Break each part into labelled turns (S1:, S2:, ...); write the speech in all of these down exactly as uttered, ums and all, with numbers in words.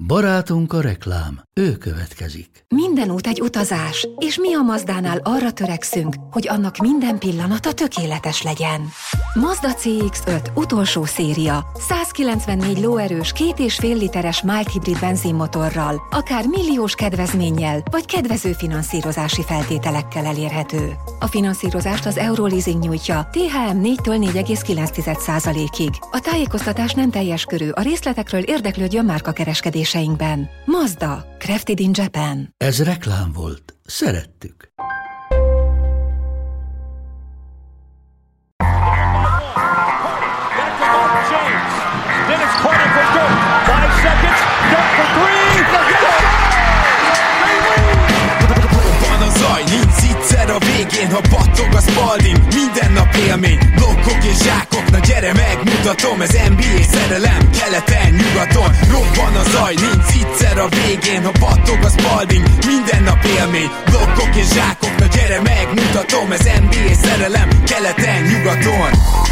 S1: Barátunk a reklám, ő következik.
S2: Minden út egy utazás, és mi a Mazdánál arra törekszünk, hogy annak minden pillanata tökéletes legyen. Mazda cé iksz öt utolsó széria, százkilencvennégy lóerős, két és fél literes mild hibrid benzinmotorral, akár milliós kedvezménnyel, vagy kedvező finanszírozási feltételekkel elérhető. A finanszírozást az Euroleasing nyújtja, té há em négytől négy egész kilenc százalékig. A tájékoztatás nem teljes körű, a részletekről érdeklődjön márkakereskedéseinkben. Mazda, crafted in Japan.
S1: Ez reklám volt. Szerettük.
S3: A végén, ha battog a Spalding, minden nap élmény, blokkok és zsákok, na gyere megmutatom, ez en bé á szerelem, keleten, nyugaton, robban a zaj, nincs egyszer a végén, ha battog a Spalding, minden nap élmény, blokkok és zsákok, na gyere megmutatom, ez en bé á szerelem, keleten, nyugaton.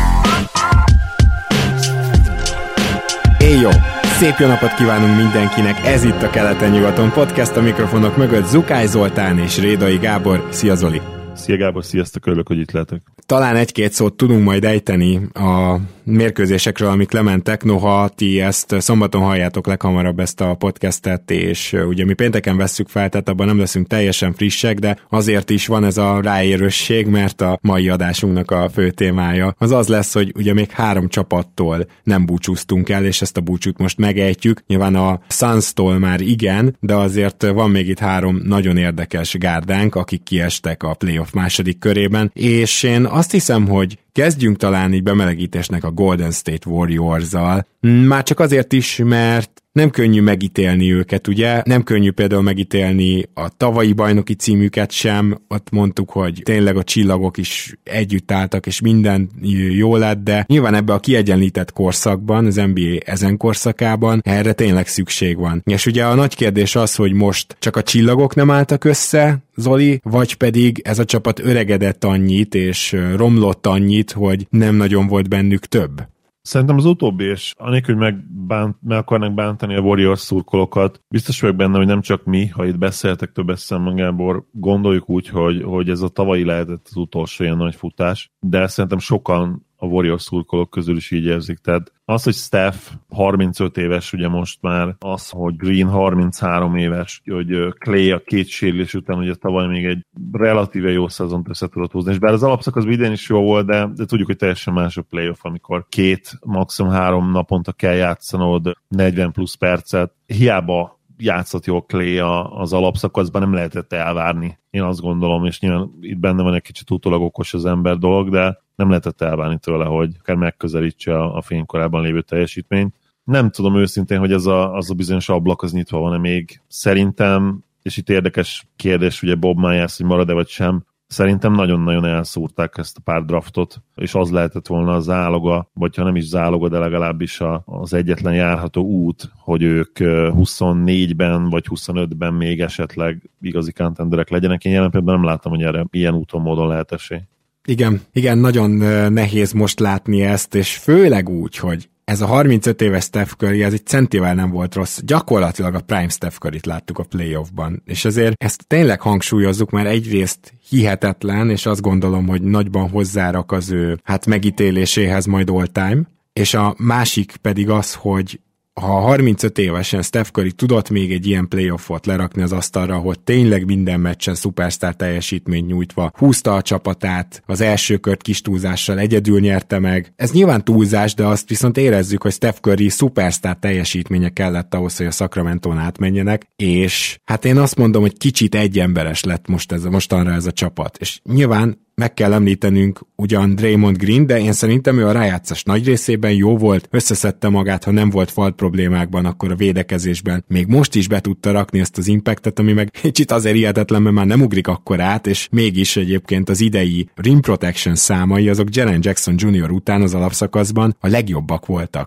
S4: Éjjó! Szép jó napot kívánunk mindenkinek, ez itt a Keleten-nyugaton podcast, a mikrofonok mögött Zukály Zoltán és Rédai Gábor. Szia Zoli!
S5: Szia Gábor, sziasztok, örülök, hogy itt lehetek.
S4: Talán egy-két szót tudunk majd ejteni a mérkőzésekről, amik lementek, noha ti ezt szombaton halljátok leghamarabb ezt a podcastet, és ugye mi pénteken vesszük fel, tehát abban nem leszünk teljesen frissek, de azért is van ez a ráérősség, mert a mai adásunknak a fő témája az az lesz, hogy ugye még három csapattól nem búcsúztunk el, és ezt a búcsút most megejtjük. Nyilván a Suns-tól már igen, de azért van még itt három nagyon érdekes gárdánk, akik kiestek a playoff második körében, és én azt hiszem, hogy kezdjünk talán így bemelegítésnek a Golden State Warriors-zal. Már csak azért is, mert nem könnyű megítélni őket, ugye? Nem könnyű például megítélni a tavalyi bajnoki címüket sem, ott mondtuk, hogy tényleg a csillagok is együtt álltak, és minden jó lett, de nyilván ebbe a kiegyenlített korszakban, az en bé á ezen korszakában erre tényleg szükség van. És ugye a nagy kérdés az, hogy most csak a csillagok nem álltak össze, Zoli, vagy pedig ez a csapat öregedett annyit, és romlott annyit, hogy nem nagyon volt bennük több.
S5: Szerintem az utóbbi, és anélkül, hogy megbánt, meg akarnak bántani a Warriors szurkolókat, biztos vagyok benne, hogy nem csak mi, ha itt beszéltek több eszemben, Gábor, gondoljuk úgy, hogy, hogy ez a tavalyi lehetett az utolsó ilyen nagy futás, de szerintem sokan a Warriors szurkolók közül is így érzik. Tehát az, hogy Steph harmincöt éves, ugye most már, az, hogy Green harminchárom éves, hogy Clay a két sérülés után, ugye tavaly még egy relatíve jó szezont össze tudott húzni, és bár az alapszakasz idén is jó volt, de, de tudjuk, hogy teljesen más a playoff, amikor két, maximum három naponta kell játszanod negyven plusz percet, hiába játszott jól Clay az alapszakaszban, nem lehetett elvárni. Én azt gondolom, és nyilván itt benne van egy kicsit utólag okos az ember dolog, de nem lehetett elvárni tőle, hogy akár megközelítse a, a fénykorában lévő teljesítményt. Nem tudom őszintén, hogy ez a, az a bizonyos ablak az nyitva van-e még. Szerintem, és itt érdekes kérdés, ugye Bob Myers, hogy marad-e vagy sem, szerintem nagyon-nagyon elszúrták ezt a pár draftot, és az lehetett volna a záloga, vagy ha nem is záloga, de legalábbis a, az egyetlen járható út, hogy ők huszonnégyben vagy huszonötben még esetleg igazi contenderek legyenek. Én jelen pillanatban nem láttam, hogy erre ilyen úton módon lehet esély.
S4: Igen, igen, nagyon nehéz most látni ezt, és főleg úgy, hogy ez a harmincöt éves Steph Curry, ez egy centivel nem volt rossz. Gyakorlatilag a prime Steph Curryt láttuk a playoffban. És azért ezt tényleg hangsúlyozzuk, mert egyrészt hihetetlen, és azt gondolom, hogy nagyban hozzárak az ő hát megítéléséhez majd all time. És a másik pedig az, hogy ha harmincöt évesen Steph Curry tudott még egy ilyen playoffot lerakni az asztalra, hogy tényleg minden meccsen szupersztár teljesítményt nyújtva húzta a csapatát, az első kört kis túlzással egyedül nyerte meg. Ez nyilván túlzás, de azt viszont érezzük, hogy Steph Curry szupersztár teljesítménye kellett ahhoz, hogy a Sacramento-n átmenjenek, és hát én azt mondom, hogy kicsit egyemberes lett most ez, mostanra ez a csapat. És nyilván meg kell említenünk ugyan Draymond Green, de én szerintem ő a rájátszás nagy részében jó volt, összeszedte magát, ha nem volt falt problémákban, akkor a védekezésben még most is be tudta rakni ezt az impactet, ami meg kicsit azért hihetetlen, mert már nem ugrik akkor át, és mégis egyébként az idei rim protection számai azok Jaren Jackson junior után az alapszakaszban a legjobbak voltak.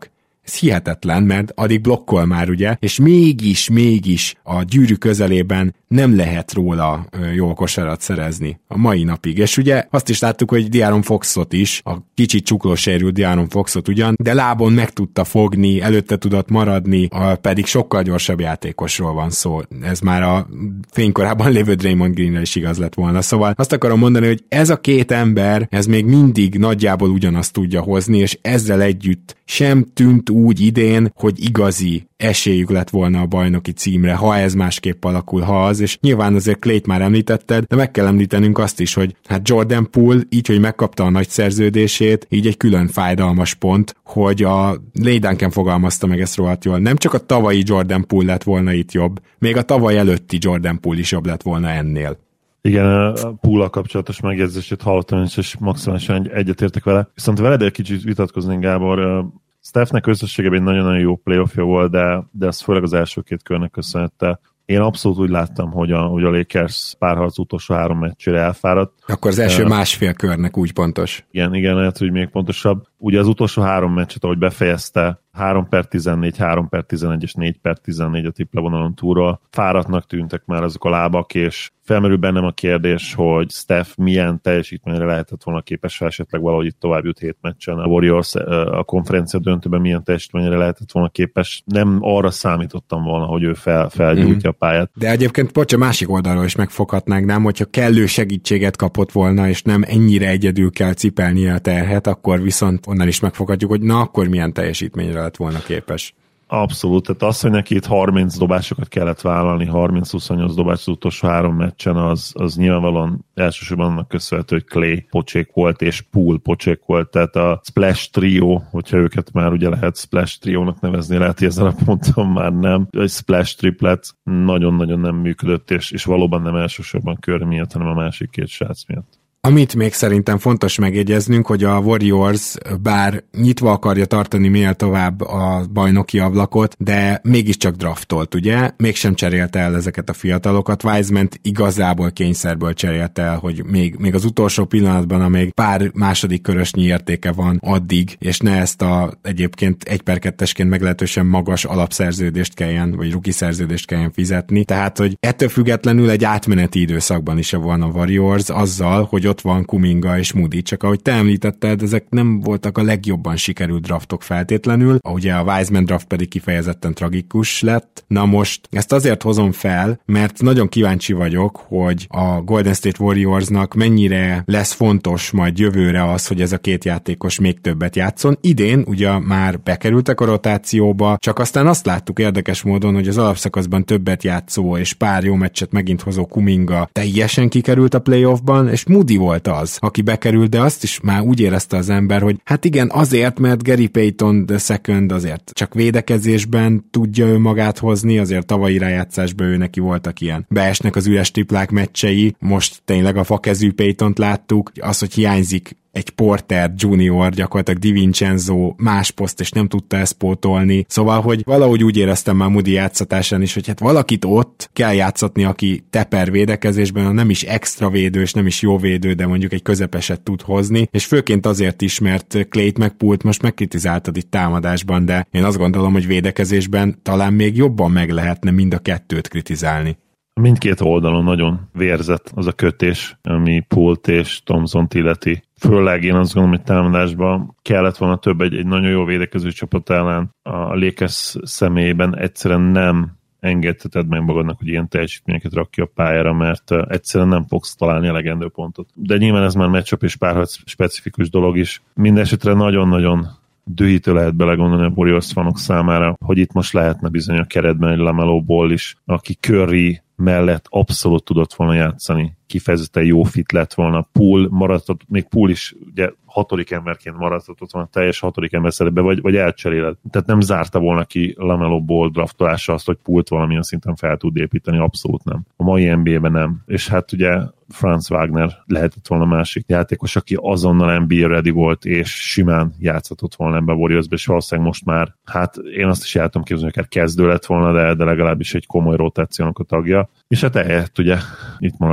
S4: Ez hihetetlen, mert addig blokkol már, ugye, és mégis, mégis a gyűrű közelében nem lehet róla jó kosarat szerezni a mai napig. És ugye azt is láttuk, hogy De'Aaron Foxot is, a kicsit csuklósérült De'Aaron Foxot ugyan, de lábon meg tudta fogni, előtte tudott maradni, pedig sokkal gyorsabb játékosról van szó. Ez már a fénykorában lévő Draymond Greenre is igaz lett volna. Szóval azt akarom mondani, hogy ez a két ember, ez még mindig nagyjából ugyanazt tudja hozni, és ezzel együtt sem tűnt úgy idén, hogy igazi esélyük lett volna a bajnoki címre, ha ez másképp alakul, ha az, és nyilván azért Clayt már említetted, de meg kell említenünk azt is, hogy hát Jordan Poole így, hogy megkapta a nagy szerződését, így egy külön fájdalmas pont, hogy a Lay Duncan fogalmazta meg ezt rohadt jól. Nem csak a tavalyi Jordan Poole lett volna itt jobb, még a tavaly előtti Jordan Poole is jobb lett volna ennél.
S5: Igen, a Poole-al kapcsolatos megjegyzését hallottam, és maximálisan egyetértek vele. Viszont veled egy kicsit vitatkozni, Gábor. Stephnek összességében egy nagyon-nagyon jó playoffja volt, de, de ez főleg az első két körnek köszönhette. Én abszolút úgy láttam, hogy a, hogy a Lakers párharc utolsó három meccsére elfáradt.
S4: Akkor az első uh, másfél körnek úgy pontos.
S5: Igen, igen, lehet, hogy még pontosabb. Ugye az utolsó három meccset, ahogy befejezte, három per tizennégy, három per tizenegy és négy per tizennégy a triplevonalon túlról. Fáradtnak tűntek már azok a lábak, és felmerül bennem a kérdés, hogy Steph milyen teljesítményre lehetett volna képes, ha esetleg valahogy itt tovább jut hét meccsen. A Warriors a konferencia döntőben milyen teljesítményre lehetett volna képes. Nem arra számítottam volna, hogy ő fel, felgyújtja mm. a pályát.
S4: De egyébként bocs, a másik oldalról is megfoghatnánk, nem? Hogyha kellő segítséget kapott volna, és nem ennyire egyedül kell cipelnie a terhet, akkor viszont onnan is megfoghatjuk, hogy na akkor milyen teljesítményre lett volna képes.
S5: Abszolút, tehát az, hogy neki itt harminc dobásokat kellett vállalni, harminc-huszonnyolc dobás az utolsó három meccsen, az, az nyilvánvalóan elsősorban annak köszönhető, hogy Clay pocsék volt, és Poole pocsék volt, tehát a Splash Trio, hogyha őket már ugye lehet Splash Triónak nevezni, lehet, hogy ezen a ponton már nem, egy Splash Triplet nagyon-nagyon nem működött, és, és valóban nem elsősorban Curry miatt, hanem a másik két srác miatt.
S4: Amit még szerintem fontos megjegyeznünk, hogy a Warriors bár nyitva akarja tartani minél tovább a bajnoki ablakot, de mégiscsak draftolt, ugye? Mégsem cserélte el ezeket a fiatalokat. Wiseman-t igazából kényszerből cserélte el, hogy még, még az utolsó pillanatban, amíg pár második körösnyi értéke van addig, és ne ezt a egyébként egy per kettesként meglehetősen magas alapszerződést kelljen, vagy rookie szerződést kelljen fizetni. Tehát, hogy ettől függetlenül egy átmeneti időszakban is van a Warriors azzal, hogy ott van Kuminga és Moody, csak ahogy te említetted, ezek nem voltak a legjobban sikerült draftok feltétlenül, ugye a Wiseman draft pedig kifejezetten tragikus lett. Na most ezt azért hozom fel, mert nagyon kíváncsi vagyok, hogy a Golden State Warriorsnak mennyire lesz fontos majd jövőre az, hogy ez a két játékos még többet játszon. Idén ugye már bekerültek a rotációba, csak aztán azt láttuk érdekes módon, hogy az alapszakaszban többet játszó és pár jó meccset megint hozó Kuminga teljesen kikerült a playoffban, és Moody volt az, aki bekerült, de azt is már úgy érezte az ember, hogy hát igen, azért, mert Gary Payton the second azért csak védekezésben tudja ő magát hozni, azért tavalyi rájátszásban ő neki voltak ilyen beesnek az üres triplák meccsei, most tényleg a fakezű Paytont láttuk, az, hogy hiányzik egy Porter junior, gyakorlatilag DiVincenzo más poszt, és nem tudta ezt pótolni. Szóval, hogy valahogy úgy éreztem már Moody játszatásán is, hogy hát valakit ott kell játszatni, aki teper védekezésben, nem is extra védő, és nem is jó védő, de mondjuk egy közepeset tud hozni, és főként azért is, mert Clayt meg Poolt most megkritizáltad itt támadásban, de én azt gondolom, hogy védekezésben talán még jobban meg lehetne mind a kettőt kritizálni.
S5: Mindkét oldalon nagyon vérzett az a kötés, ami Poolt és Thompsont illeti. Főleg én azt gondolom, hogy támadásban kellett volna több egy, egy nagyon jó védekező csapat ellen. A Lakers személyében egyszerűen nem engedheted meg magadnak, hogy ilyen teljesítményeket rak ki a pályára, mert egyszerűen nem fogsz találni elegendő pontot. De nyilván ez már matchup és párharc specifikus dolog is. Mindenesetre nagyon-nagyon dühítő lehet belegondolni a Warriors fanok számára, hogy itt most lehetne bizony a keretben egy LaMelo Ball is, aki Curry mellett abszolút tudott volna játszani. Kifejezetten jó fit lett volna. Poole maradtott, még Poole is ugye hatodik emberként maradhatott volna, teljes hatodik ember szerepbe, vagy, vagy elcseréled. Tehát nem zárta volna ki LaMelo Ball draftolása azt, hogy Poolt valamilyen szinten fel tud építeni, abszolút nem. A mai en bé á-ben nem. És hát ugye Franz Wagner lehetett volna másik játékos, aki azonnal en bé á ready volt, és simán játszhatott volna ebbe a Warriorsbe, és valószínűleg most már, hát én azt is jártam képzelni, hogy akár kezdő lett volna, de, de legalábbis egy komoly rotációnak a tagja. És hát ehelyett ugye itt maradtak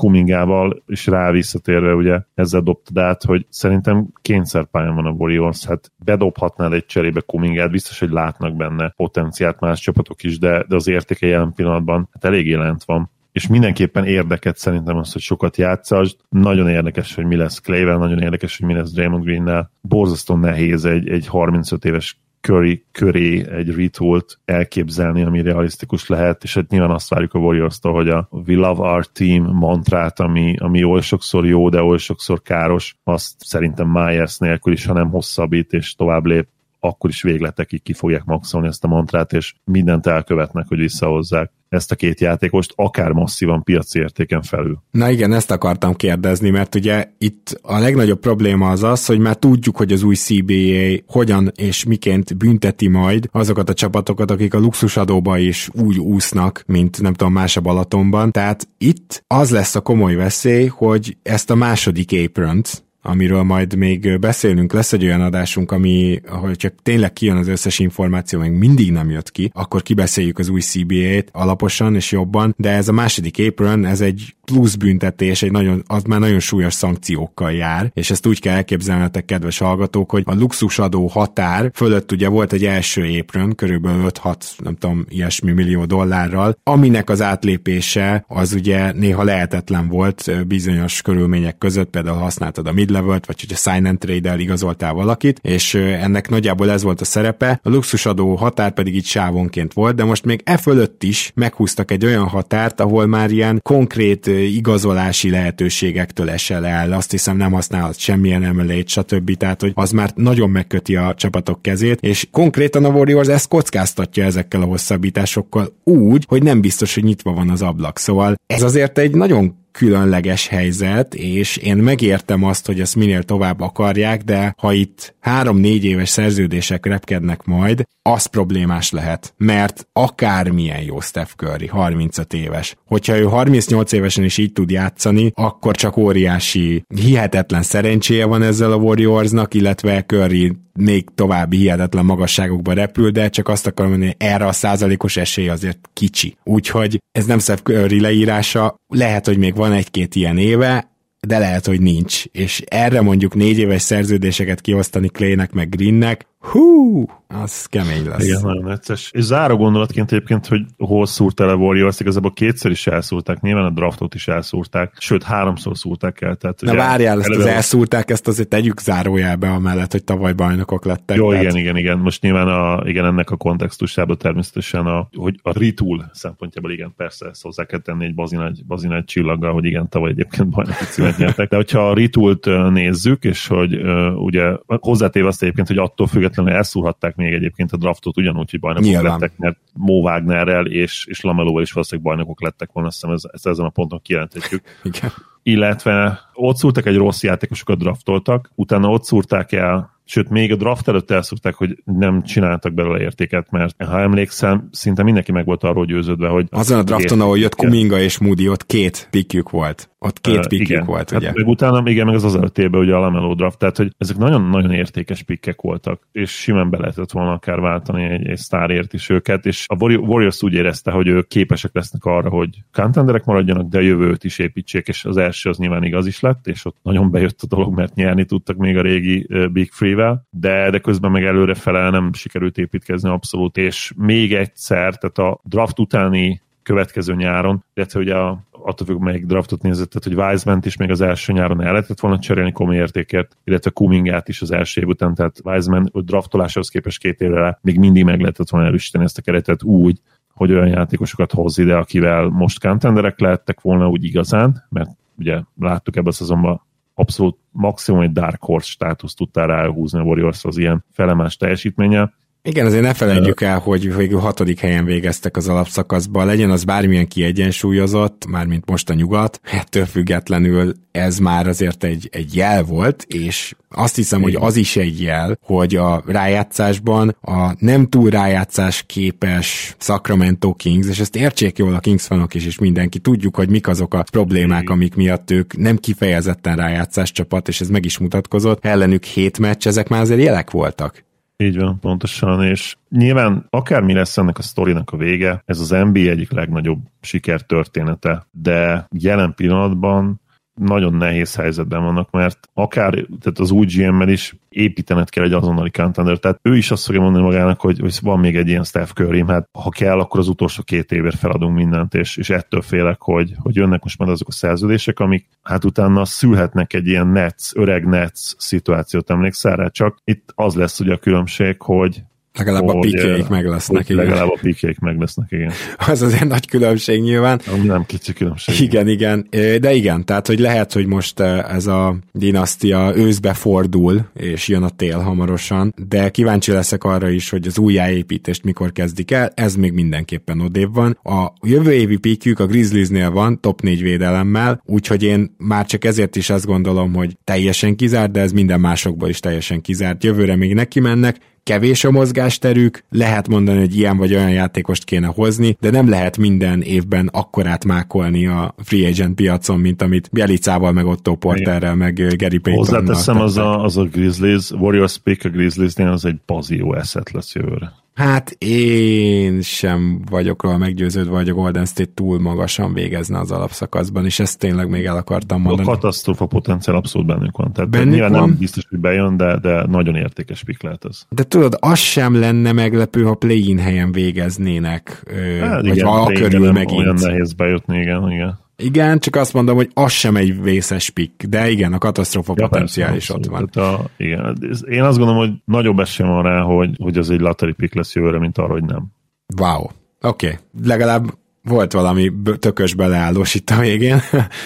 S5: Kumingával, és rá visszatérve ugye ezzel dobtad át, hogy szerintem kényszerpályán van a Warriors, hát bedobhatnád egy cserébe Kumingát, biztos, hogy látnak benne potenciált más csapatok is, de, de az értéke jelen pillanatban hát elég jelent van. És mindenképpen érdeket szerintem az, hogy sokat játszasd. Nagyon érdekes, hogy mi lesz Clay-vel, nagyon érdekes, hogy mi lesz Draymond Green-nel. Borzasztó nehéz egy, egy harmincöt éves Curry köré egy retoolt elképzelni, ami realisztikus lehet, és hát nyilván azt várjuk a Warriors-tól, hogy a We Love Our Team mantrát, ami, ami oly sokszor jó, de oly sokszor káros, azt szerintem Myers nélkül is, ha nem hosszabbít és tovább lép, akkor is végletekig ki fogják maxolni ezt a mantrát, és mindent elkövetnek, hogy visszahozzák ezt a két játékost, akár masszívan piaci értéken felül.
S4: Na igen, ezt akartam kérdezni, mert ugye itt a legnagyobb probléma az az, hogy már tudjuk, hogy az új cé bé á hogyan és miként bünteti majd azokat a csapatokat, akik a luxusadóba is úgy úsznak, mint nem tudom, más a Balatonban. Tehát itt az lesz a komoly veszély, hogy ezt a második apront, amiről majd még beszélünk, lesz egy olyan adásunk, ami, ahogy csak tényleg kijön az összes információ, még mindig nem jött ki, akkor kibeszéljük az új cé bé á-t alaposan és jobban, de ez a második apron, ez egy plusz büntetés, egy nagyon, az már nagyon súlyos szankciókkal jár, és ezt úgy kell elképzelnetek, kedves hallgatók, hogy a luxusadó határ fölött ugye volt egy első apron, körülbelül öt-hat, nem tudom, ilyesmi millió dollárral, aminek az átlépése az ugye néha lehetetlen volt bizonyos körülmények között, például használtad a mid-levelt, vagy hogyha sign and trade-el igazoltál valakit, és ennek nagyjából ez volt a szerepe, a luxusadó határ pedig így sávonként volt, de most még e fölött is meghúztak egy olyan határt, ahol már ilyen konkrét igazolási lehetőségektől esel el, azt hiszem nem használhat semmilyen emelét, stb. Tehát, hogy az már nagyon megköti a csapatok kezét, és konkrétan a Warriors ezt kockáztatja ezekkel a hosszabbításokkal úgy, hogy nem biztos, hogy nyitva van az ablak. Szóval ez azért egy nagyon különleges helyzet, és én megértem azt, hogy ezt minél tovább akarják, de ha itt három-négy éves szerződések repkednek majd, az problémás lehet, mert akármilyen jó Steph Curry, harmincöt éves. Hogyha ő harmincnyolc évesen is így tud játszani, akkor csak óriási, hihetetlen szerencséje van ezzel a Warriorsnak, illetve Curry még további hihetetlen magasságokba repül, de csak azt akarom mondani, hogy erre a százalékos esély azért kicsi. Úgyhogy ez nem Steph Curry leírása, lehet, hogy még van egy-két ilyen éve, de lehet, hogy nincs. És erre mondjuk négy éves szerződéseket kiosztani Claynek meg Greennek, hú, az kemény lesz.
S5: Igen, nagyon necces. És záró gondolatként egyébként, hogy hol szúrt el a Warriors, igazából kétszer is elszúrták, nyilván a draftot is elszúrták, sőt háromszor szúrták el. Tehát,
S4: Na várjál, ezt az elszúrták, ezt azért tegyük zárójelbe amellett, hogy tavaly bajnokok lettek.
S5: Jó,
S4: tehát...
S5: igen, igen, igen. Most nyilván a, igen, ennek a kontextusában természetesen, a, hogy a retool szempontjából igen, persze ezt hozzá kell tenni egy bazinagy, bazinagy csillaggal, hogy igen, tavaly egyébként bajnoki címet nyertek. De hogyha a retoolt nézzük, és hogy uh, ugye hozzátéve azt egyébként, hogy attól függetlenül elszúrhatták még egyébként a draftot ugyanúgy, hogy bajnokok Nyilván. lettek, mert Mo Wagnerrel és, és Lamelóval is valószínűleg bajnokok lettek volna, azt hiszem ez, ezt ezen a ponton kijelenthetjük.
S4: Igen.
S5: Illetve ott szúrtak egy rossz játékosokat draftoltak, utána ott szúrták el, sőt, még a draft előtt elszúrták, hogy nem csináltak belőle értéket, mert ha emlékszem, szinte mindenki meg volt arról győződve, hogy...
S4: Azon a drafton, ahol jött Kuminga és Moody, ott két pickjük volt. Ott két uh, pickjük volt, ugye?
S5: Hát meg utána, igen, meg az az előttében ugye a Lamelo draft, tehát hogy ezek nagyon-nagyon értékes pickek voltak, és simán be lehetett volna akár váltani egy, egy sztárért is őket, és a Warriors úgy érezte, hogy ők képesek lesznek arra, hogy contenderek maradjanak, de a jövőt is építsék, és az első az nyilván igaz is lett, és ott nagyon bejött a dolog, mert nyerni tudtak még a régi uh, Big Free-vel, de, de közben meg előre fele nem sikerült építkezni abszolút, és még egyszer, tehát a draft utáni következő nyáron, illetve ugye a, attól függ, melyik draftot nézett, tehát hogy Wiseman-t is még az első nyáron el lehetett volna cserélni komoly értékért, illetve Kumingát is az első év után, tehát Wiseman draftolásához képest két évre még mindig meg lehetett volna erősíteni ezt a keretet úgy, hogy olyan játékosokat hoz ide, akivel most contenderek lehettek volna úgy igazán, mert ugye láttuk ebben a szezonban abszolút maximum egy Dark Horse státuszt tudtál ráhúzni a Warriors az ilyen felemás teljesítménnyel.
S4: Igen, azért ne felejtjük el, hogy végül hatodik helyen végeztek az alapszakaszban, legyen az bármilyen kiegyensúlyozott, mármint most a nyugat, ettől függetlenül ez már azért egy, egy jel volt, és azt hiszem, hogy az is egy jel, hogy a rájátszásban a nem túl rájátszás képes Sacramento Kings, és ezt értsék jól a Kings fanok is, és mindenki, tudjuk, hogy mik azok a problémák, amik miatt ők nem kifejezetten rájátszás csapat, és ez meg is mutatkozott, ellenük hét meccs, ezek már azért jelek voltak.
S5: Így van, pontosan, és nyilván akármi lesz ennek a sztorinak a vége, ez az en bé á egyik legnagyobb sikertörténete, de jelen pillanatban nagyon nehéz helyzetben vannak, mert akár tehát az új gé em-mel is építened kell egy azonnali contender, tehát ő is azt fogja mondani magának, hogy, hogy van még egy ilyen Steph Curry, hát ha kell, akkor az utolsó két évért feladunk mindent, és, és ettől félek, hogy, hogy jönnek most már azok a szerződések, amik hát utána szülhetnek egy ilyen Nets, öreg Nets szituációt, emlékszel rá, csak itt az lesz ugye a különbség, hogy
S4: Legalább
S5: hogy,
S4: a pikéik meg lesznek.
S5: Legalább a pikéik meg lesznek, igen.
S4: Az azért nagy különbség nyilván.
S5: Nem kicsi különbség.
S4: Igen, igen. De igen, tehát hogy lehet, hogy most ez a dinasztia őszbe fordul, és jön a tél hamarosan, de kíváncsi leszek arra is, hogy az újjáépítést mikor kezdik el, ez még mindenképpen odébb van. A jövő évi pikjük a Grizzliesnél van, top négy védelemmel, úgyhogy én már csak ezért is azt gondolom, hogy teljesen kizárt, de ez minden másokból is teljesen kizárt. Jövőre még neki mennek, kevés a mozgásterük, lehet mondani, hogy ilyen vagy olyan játékost kéne hozni, de nem lehet minden évben akkorát mákolni a free agent piacon, mint amit Bielicával, meg Otto Porterrel, meg Gary Paytonnal.
S5: Hozzáteszem, az a, az a Grizzlies, Warriors pick a Grizzliesnél az egy bazió eszet lesz jövőre.
S4: Hát én sem vagyok róla meggyőződve, hogy a Golden State túl magasan végezne az alapszakaszban, és ezt tényleg még el akartam mondani.
S5: A katasztrófa potenciál abszolút bennük van. Tehát
S4: bennük
S5: nyilván
S4: van.
S5: Nem biztos, hogy bejön, de, de nagyon értékes pick lehet ez.
S4: De tudod, az sem lenne meglepő, ha play-in helyen végeznének,
S5: hát
S4: vagy
S5: igen,
S4: ha a körül megint.
S5: Olyan nehéz bejutni, igen, igen.
S4: Igen, csak azt mondom, hogy az sem egy vészes pick, de igen, a katasztrófa ja, potenciál is ott van.
S5: A, igen. Én azt gondolom, hogy nagyobb esély van rá, hogy, hogy az egy lottery pick lesz jövőre, mint arra, hogy nem.
S4: Wow, oké. Okay. Legalább volt valami tökös beleállós itt a végén,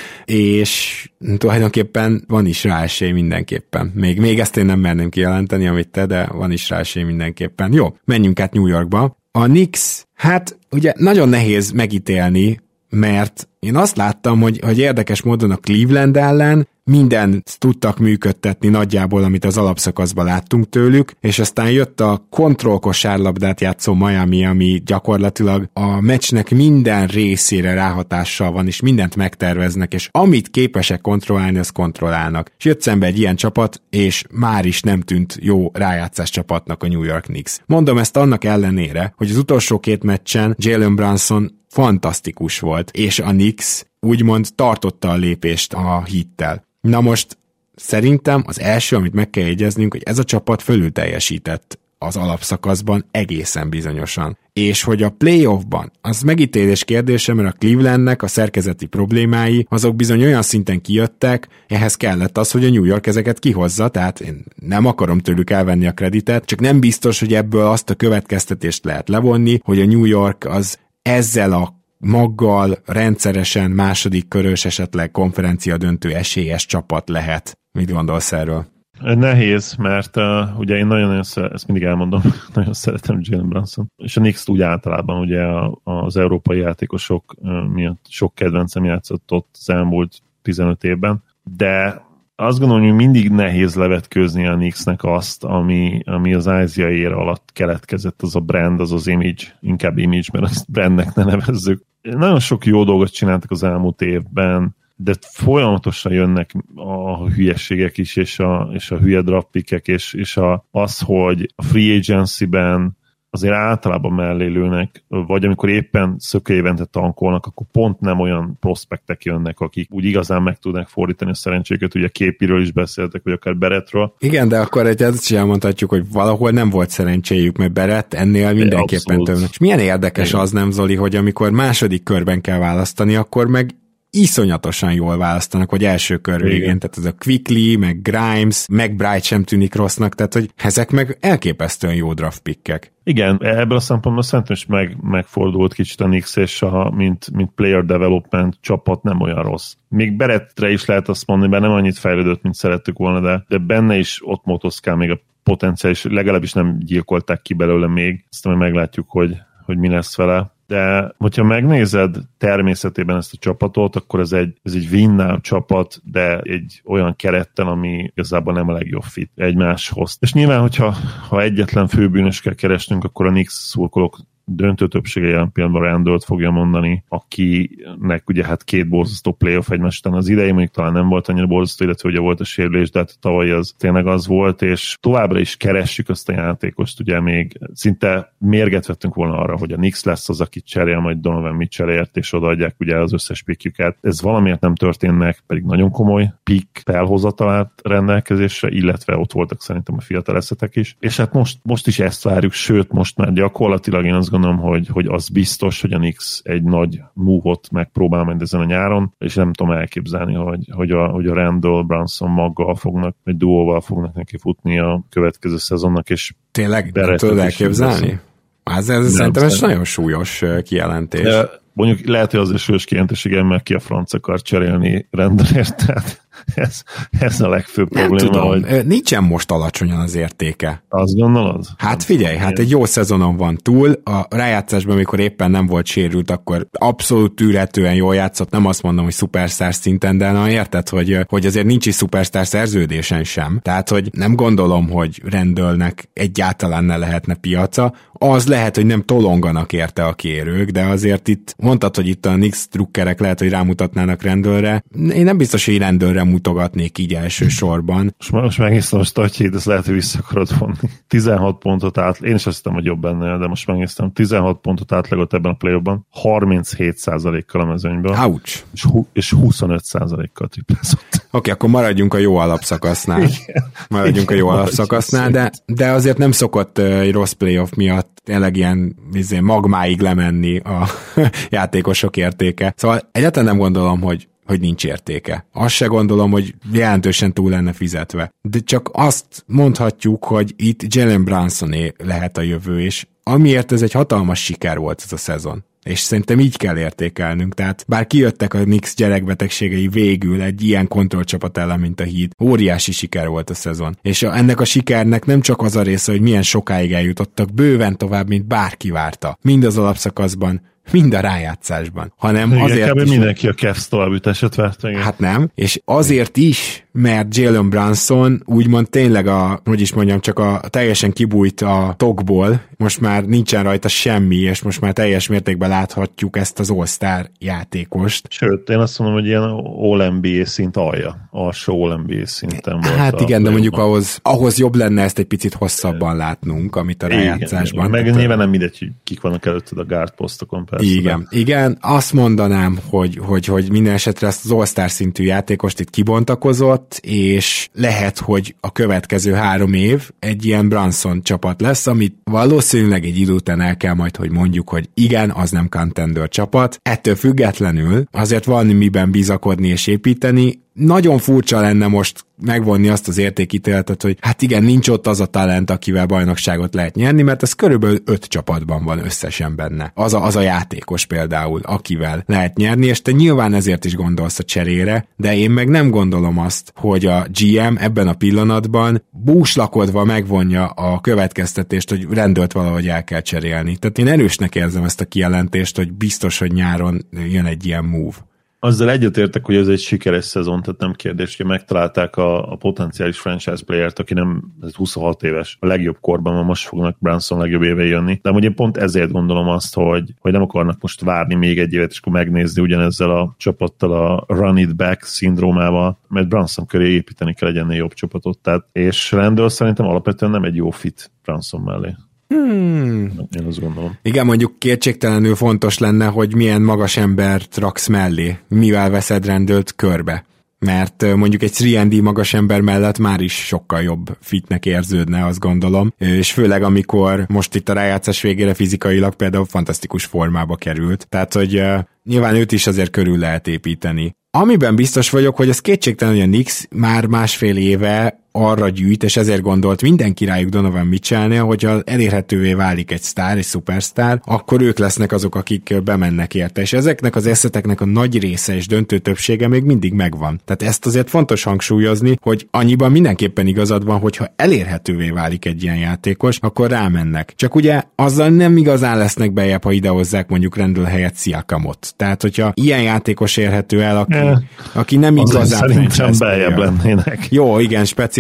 S4: és tulajdonképpen van is rá esély mindenképpen. Még, még ezt én nem merném kijelenteni, amit te, de van is rá esély mindenképpen. Jó, menjünk át New Yorkba. A Knicks, hát ugye nagyon nehéz megítélni, mert én azt láttam, hogy, hogy érdekes módon a Cleveland ellen mindent tudtak működtetni nagyjából, amit az alapszakaszban láttunk tőlük, és aztán jött a kontrollkosárlabdát játszó Miami, ami gyakorlatilag a meccsnek minden részére ráhatással van, és mindent megterveznek, és amit képesek kontrollálni, azt kontrollálnak. És jött szembe egy ilyen csapat, és már is nem tűnt jó rájátszás csapatnak a New York Knicks. Mondom ezt annak ellenére, hogy az utolsó két meccsen Jalen Brunson fantasztikus volt, és a Knicks úgymond tartotta a lépést a Heattel. Na most szerintem az első, amit meg kell jegyeznünk, hogy ez a csapat fölül teljesített az alapszakaszban egészen bizonyosan. És hogy a playoffban, az megítélés kérdése, mert a Clevelandnek a szerkezeti problémái, azok bizony olyan szinten kijöttek, ehhez kellett az, hogy a New York ezeket kihozza, tehát én nem akarom tőlük elvenni a kreditet, csak nem biztos, hogy ebből azt a következtetést lehet levonni, hogy a New York az ezzel a maggal rendszeresen második körös, esetleg konferencia döntő esélyes csapat lehet. Mit gondolsz erről?
S5: Nehéz, mert uh, ugye én nagyon, nagyon szeret, ezt mindig elmondom, nagyon szeretem Jalen Brunson, és a Knicks úgy általában ugye az európai játékosok uh, miatt sok kedvencem játszott ott az elmúlt tizenöt évben, de azt gondolom, hogy mindig nehéz levetkőzni a Knicksnek azt, ami, ami az Isaiah éra alatt keletkezett, az a brand, az az image, inkább image, mert azt brandnek ne nevezzük. Nagyon sok jó dolgot csináltak az elmúlt évben, de folyamatosan jönnek a hülyeségek is, és a, és a hülye draft pickek, és, és a, az, hogy a free agency-ben azért általában mellé lőnek, vagy amikor éppen szöke évente tankolnak, akkor pont nem olyan prospektek jönnek, akik úgy igazán meg tudnak fordítani a szerencséket, ugye Képiről is beszéltek, vagy akár Beretről.
S4: Igen, de akkor egy ezt is elmondhatjuk, hogy valahol nem volt szerencséjük, mert Beret ennél mindenképpen több. És milyen érdekes igen. Az nem, Zoli, hogy amikor második körben kell választani, akkor meg iszonyatosan jól választanak, hogy első kör végén, tehát ez a Quickly, meg Grimes, meg Bright sem tűnik rossznak, tehát hogy ezek meg elképesztően jó draft pickek.
S5: Igen, ebből a szempontból szerintem is meg, megfordult kicsit a Knicks, és a, mint, mint player development csapat nem olyan rossz. Még Berettre is lehet azt mondani, mert nem annyit fejlődött, mint szerettük volna, de, de benne is ott motoszkál még a potenciális, legalábbis nem gyilkolták ki belőle még, aztán meglátjuk, hogy, hogy mi lesz vele. De hogyha megnézed természetében ezt a csapatot, akkor ez egy, ez egy win-now csapat, de egy olyan kerettel, ami igazából nem a legjobb fit egymáshoz. És nyilván, hogyha ha egyetlen főbűnös kell keresnünk, akkor a Knicks szurkolók döntő többsége jelen pillanatban Randallt fogja mondani, akinek ugye hát két borzasztó playoff egymás után az idején, mondjuk talán nem volt annyira borzasztó, illetve ugye volt a sérülés, de hát tavaly az tényleg az volt, és továbbra is keressük azt a játékost, ugye még szinte mérget vettünk volna arra, hogy a Knicks lesz az, aki cserél majd Donovan Mitchellért, és odaadják ugye az összes pickjüket. Ez valamiért nem történt meg, pedig nagyon komoly pick felhozatalát rendelkezésre, illetve ott voltak szerintem a fiatal eszetek is. És hát most, most is ezt várjuk, sőt, most már gyakorlatilag én azt gondolom, hogy, hogy az biztos, hogy a Knicks egy nagy move-ot megpróbál majd ezen a nyáron, és nem tudom elképzelni, hogy, hogy a, hogy a Randall Brunson maggal fognak, vagy duóval fognak neki futni a következő szezonnak, és
S4: tényleg nem tudod elképzelni? Ez, ez szerintem ez nagyon súlyos kijelentés. De
S5: mondjuk lehet, hogy az is súlyos kijelentés, igen, mert ki a franc akar cserélni Randallért, tehát ez, ez a legfőbb
S4: nem
S5: probléma.
S4: Tudom,
S5: hogy
S4: nincsen most alacsonyan az értéke.
S5: Azt gondolod?
S4: Hát figyelj, hát egy jó szezonon van túl, a rájátszásban, amikor éppen nem volt sérült, akkor abszolút tűrhetően jól játszott, nem azt mondom, hogy szupersztár szinten, de na érted, hogy, hogy azért nincs is szupersztár szerződésen sem. Tehát, hogy nem gondolom, hogy Randallnek egyáltalán ne lehetne piaca, az lehet, hogy nem tolonganak érte a kérők, de azért itt mondtad, hogy itt a Knicks drukkerek lehet, hogy rámutatnának Randallre. Én nem biztos, hogy Randallre mutogatnék így elsősorban.
S5: Most, most megnéztem a statjét, ezt lehet, hogy vissza akarod vonni. tizenhat pontot át, én is azt hiszem, hogy jobb ennél, de most megnéztem, tizenhat pontot átlagot ebben a play-offban, harminchét százalékkal a mezőnyből.
S4: Ouch.
S5: És, és huszonöt százalékkal triplázott.
S4: Oké, okay, akkor maradjunk a jó alapszakasznál. Maradjunk a jó alapszakasznál, de, de azért nem szokott egy rossz playoff miatt tényleg ilyen izé, magmáig lemenni a játékosok értéke. Szóval egyáltalán nem gondolom, hogy hogy nincs értéke. Azt se gondolom, hogy jelentősen túl lenne fizetve. De csak azt mondhatjuk, hogy itt Jalen Brunsoné lehet a jövő, és amiért ez egy hatalmas siker volt ez a szezon. És szerintem így kell értékelnünk, tehát bár kijöttek a Knicks gyerekbetegségei végül egy ilyen kontrollcsapat ellen, mint a Heat, óriási siker volt a szezon. És a, ennek a sikernek nem csak az a része, hogy milyen sokáig eljutottak, bőven tovább, mint bárki várta. Mind az alapszakaszban, mind a rájátszásban, hanem
S5: igen,
S4: azért is...
S5: mindenki a Cavs továbbjutását várt.
S4: Hát nem, és azért is, mert Jalen Brunson úgymond tényleg a, hogy is mondjam, csak a teljesen kibújt a tokból, most már nincsen rajta semmi, és most már teljes mértékben láthatjuk ezt az All-Star játékost.
S5: Sőt, én azt mondom, hogy ilyen All-en bé á szint alja, alsó All-en bé á szinten volt.
S4: Hát igen, de mondjuk ahhoz, ahhoz jobb lenne ezt egy picit hosszabban látnunk, amit a rájátszásban.
S5: Meg tehát, nyilván nem mindegy, hogy kik vannak előtted a guard posztokon. Persze,
S4: igen, de... igen, azt mondanám, hogy, hogy, hogy minden esetre ezt az All-Star szintű játékost itt kibontakozott, és lehet, hogy a következő három év egy ilyen Brunson csapat lesz, amit valószínűleg egy idő után el kell majd, hogy mondjuk, hogy igen, az nem contender csapat. Ettől függetlenül azért van miben bizakodni és építeni. Nagyon furcsa lenne most megvonni azt az értékítéletet, hogy hát igen, nincs ott az a talent, akivel bajnokságot lehet nyerni, mert ez körülbelül öt csapatban van összesen benne. Az a, az a játékos például, akivel lehet nyerni, és te nyilván ezért is gondolsz a cserére, de én meg nem gondolom azt, hogy a gé em ebben a pillanatban búslakodva megvonja a következtetést, hogy Randallt valahogy el kell cserélni. Tehát én erősnek érzem ezt a kijelentést, hogy biztos, hogy nyáron jön egy ilyen move.
S5: Azzal egyetértek, hogy ez egy sikeres szezon, tehát nem kérdés, hogy megtalálták a, a potenciális franchise playert, aki nem ez huszonhat éves, a legjobb korban, ma most fognak Brunson legjobb évei jönni. De ugye pont ezért gondolom azt, hogy, hogy nem akarnak most várni még egy évet, és akkor megnézni ugyanezzel a csapattal a run it back szindrómával, mert Brunson köré építeni kell egy ennél jobb csapatot. Tehát, és Randall szerintem alapvetően nem egy jó fit Brunson mellé.
S4: Hmm.
S5: Én azt gondolom.
S4: Igen, mondjuk kétségtelenül fontos lenne, hogy milyen magas embert raksz mellé, mivel veszed Randallt körbe. Mert mondjuk egy három and D magas ember mellett már is sokkal jobb fitnek érződne, azt gondolom. És főleg, amikor most itt a rájátszás végére fizikailag például fantasztikus formába került. Tehát, hogy uh, nyilván őt is azért körül lehet építeni. Amiben biztos vagyok, hogy az kétségtelen, hogy a Knicks már másfél éve arra gyűjt, és ezért gondolt mindenki rájuk Donovan Mitchellnél, hogyha elérhetővé válik egy sztár, egy szupersztár, akkor ők lesznek azok, akik bemennek érte. És ezeknek az eszeteknek a nagy része és döntő többsége még mindig megvan. Tehát ezt azért fontos hangsúlyozni, hogy annyiban mindenképpen igazad van, hogyha elérhetővé válik egy ilyen játékos, akkor rámennek. Csak ugye azzal nem igazán lesznek bejebb, ha idehozzák mondjuk Randall helyett Siakamot. Tehát, hogyha ilyen játékos érhető el, aki, yeah. aki nem igazán
S5: szerintem bejebb lennének.
S4: Jó, igen, speciális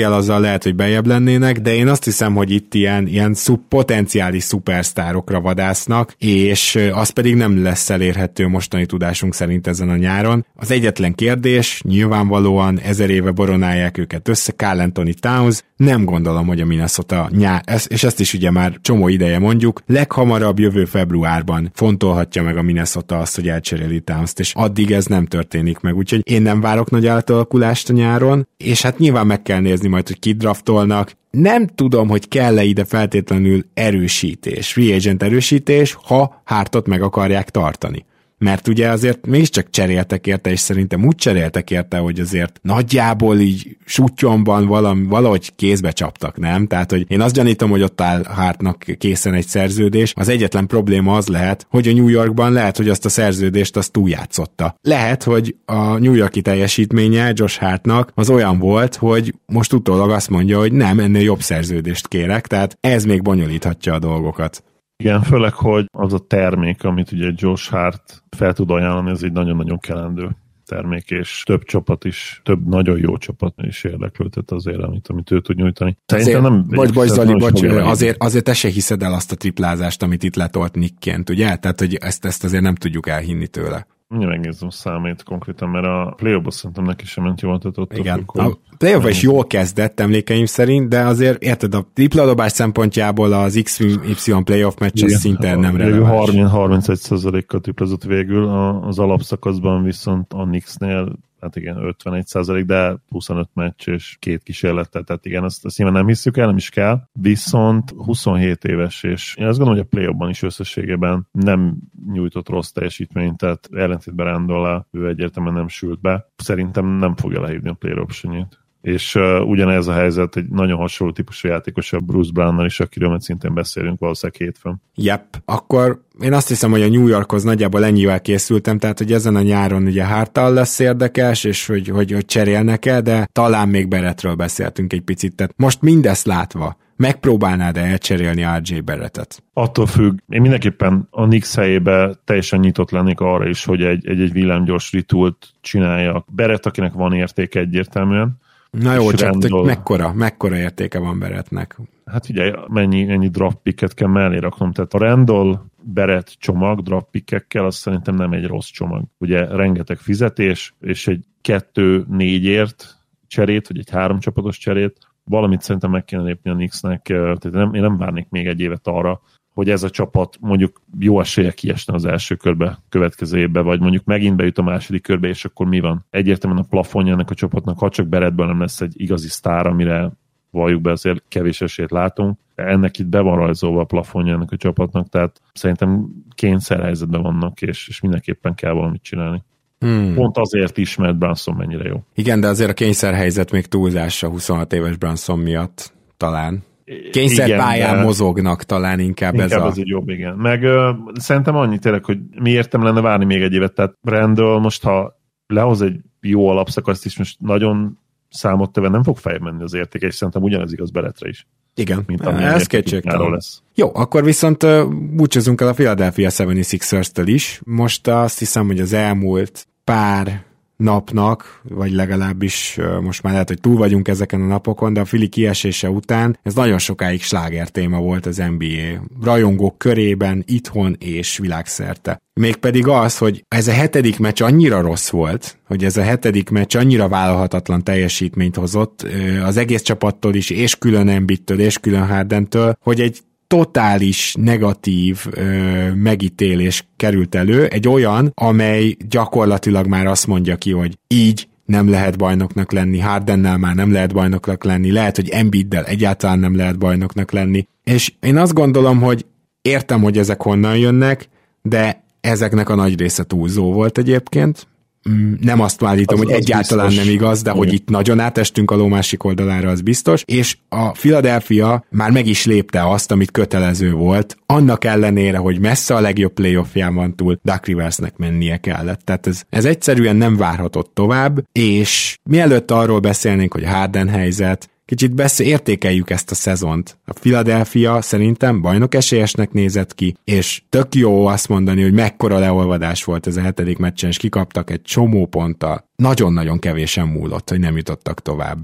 S4: potenciál, azzal lehet, hogy bejebb lennének, de én azt hiszem, hogy itt ilyen, ilyen szub, potenciális szupersztárokra vadásznak, és az pedig nem lesz elérhető mostani tudásunk szerint ezen a nyáron. Az egyetlen kérdés, nyilvánvalóan ezer éve boronálják őket össze, Karl Anthony Towns, nem gondolom, hogy a Minnesota nyár, és ezt is ugye már csomó ideje mondjuk, leghamarabb jövő februárban fontolhatja meg a Minnesota azt, hogy elcseréli Townst, és addig ez nem történik meg, úgyhogy én nem várok nagy átalakulást a nyáron, és hát nyilván meg kell nézni majd, hogy kidraftolnak. Nem tudom, hogy kell-e ide feltétlenül erősítés, free agent erősítés, ha Hartot meg akarják tartani. Mert ugye azért mégiscsak cseréltek érte, és szerintem úgy cseréltek érte, hogy azért nagyjából így sutyomban valami, valahogy kézbe csaptak, nem? Tehát, hogy én azt gyanítom, hogy ott áll Hartnak készen egy szerződés. Az egyetlen probléma az lehet, hogy a New Yorkban lehet, hogy azt a szerződést azt túljátszotta. Lehet, hogy a New Yorki teljesítménye Josh Hartnak az olyan volt, hogy most utólag azt mondja, hogy nem, ennél jobb szerződést kérek, tehát ez még bonyolíthatja a dolgokat.
S5: Igen, főleg, hogy az a termék, amit ugye Josh Hart fel tud ajánlani, ez egy nagyon-nagyon kelendő termék, és több csapat is, több nagyon jó csapat is érdeklődött azért, amit, amit ő tud nyújtani.
S4: Azért, nem, bocs, bocs, Zoli, bocs, azért, azért te se hiszed el azt a triplázást, amit itt letolt Nickként, ugye? Tehát, hogy ezt, ezt azért nem tudjuk elhinni tőle.
S5: Mindjárt megnézem számít konkrétan, mert a play-offban szerintem neki sem ment jól, tehát ott
S4: igen, a, a play-offban is jól kezdett emlékeim szerint, de azért érted, a tripladobás szempontjából az iksz ipszilon play-off meccs az szinte nem releváns.
S5: harminc-harmincegy százalékkal triplazott végül, az alapszakaszban viszont a Knicksnél hát igen, ötvenegy százalék, de huszonöt meccs és két kísérlettel, tehát igen, ezt, ezt nyilván nem hiszük el, nem is kell, viszont huszonhét éves, és én azt gondolom, hogy a play-offban is összességében nem nyújtott rossz teljesítményt, tehát ellentétben Randall-al ő egyértelműen nem sült be. Szerintem nem fogja lehívni a player optionjét. És uh, ugyanez a helyzet egy nagyon hasonló típusú játékos a Bruce Brownnal is, akiről majd szintén beszélünk valószínűleg hétfőn.
S4: Yep, akkor én azt hiszem, hogy a New Yorkhoz nagyjából ennyivel készültem, tehát hogy ezen a nyáron ugye Harttal lesz érdekes, és hogy, hogy, hogy cserélnek el, de talán még Barrettről beszéltünk egy picit, tehát most mindezt látva, megpróbálnád-e elcserélni er jé Barrettet?
S5: Attól függ. Én mindenképpen a Knicks helyébe teljesen nyitott lennék arra is, hogy egy, egy, egy villámgyors retoolt csinálja. Barrett, akinek van értéke egyértelműen.
S4: Na jó, csak Randall... mekkora, mekkora értéke van Barrettnek?
S5: Hát figyelj, mennyi, mennyi draft picket kell mellé raknom. Tehát a Randall Barrett csomag draft pickekkel, az szerintem nem egy rossz csomag. Ugye rengeteg fizetés, és egy kettő-négyért cserét, vagy egy három csapatos cserét, valamit szerintem meg kéne lépni a Knicksnek, tehát nem, én nem várnék még egy évet arra, hogy ez a csapat mondjuk jó esélye kiesne az első körbe következő évbe, vagy mondjuk megint bejut a második körbe, és akkor mi van? Egyértelműen a plafonja ennek a csapatnak, ha csak Barrettből nem lesz egy igazi sztár, amire valljuk be, azért kevés esélyt látunk. Ennek itt be van rajzolva a plafonja ennek a csapatnak, tehát szerintem kényszerhelyzetben vannak, és, és mindenképpen kell valamit csinálni. Hmm. Pont azért is, mert Brunson mennyire jó.
S4: Igen, de azért a kényszerhelyzet még túlzása huszonhat éves Brunson miatt talán. Kényszerpályán de... mozognak talán inkább, inkább ez a...
S5: ez egy jobb, igen. Meg uh, szerintem annyi tényleg, hogy mi értem lenne várni még egy évet, tehát Randall most, ha lehoz egy jó alapszakaszt is, most nagyon számottevő nem fog feljebb menni az értéke, és szerintem ugyanez igaz Barrettre is.
S4: Igen, ez kétségtelen. Jó, akkor viszont uh, búcsúzunk el a Philadelphia hetvenhatos-től is. Most azt hiszem, hogy az elmúlt pár napnak, vagy legalábbis most már lehet, hogy túl vagyunk ezeken a napokon, de a Philly kiesése után ez nagyon sokáig sláger téma volt az en bé á rajongók körében, itthon és világszerte. Mégpedig az, hogy ez a hetedik meccs annyira rossz volt, hogy ez a hetedik meccs annyira vállalhatatlan teljesítményt hozott az egész csapattól is, és külön Embiidtől, és külön Hardentől, hogy egy totális negatív ö, megítélés került elő, egy olyan, amely gyakorlatilag már azt mondja ki, hogy így nem lehet bajnoknak lenni, Hardennel már nem lehet bajnoknak lenni, lehet, hogy Embiiddel egyáltalán nem lehet bajnoknak lenni. És én azt gondolom, hogy értem, hogy ezek honnan jönnek, de ezeknek a nagy része túlzó volt egyébként. Nem azt állítom, az, hogy az egyáltalán biztos. Nem igaz, de igen. Hogy itt nagyon átestünk a ló másik oldalára, az biztos, és a Philadelphia már meg is lépte azt, amit kötelező volt, annak ellenére, hogy messze a legjobb playoffján van túl, Doc Riversnek mennie kellett. Tehát ez, ez egyszerűen nem várhatott tovább, és mielőtt arról beszélnénk, hogy Harden helyzet, kicsit beszél, értékeljük ezt a szezont. A Philadelphia szerintem bajnok esélyesnek nézett ki, és tök jó azt mondani, hogy mekkora leolvadás volt ez a hetedik meccsen, és kikaptak egy csomó ponttal. Nagyon-nagyon kevésen múlott, hogy nem jutottak tovább.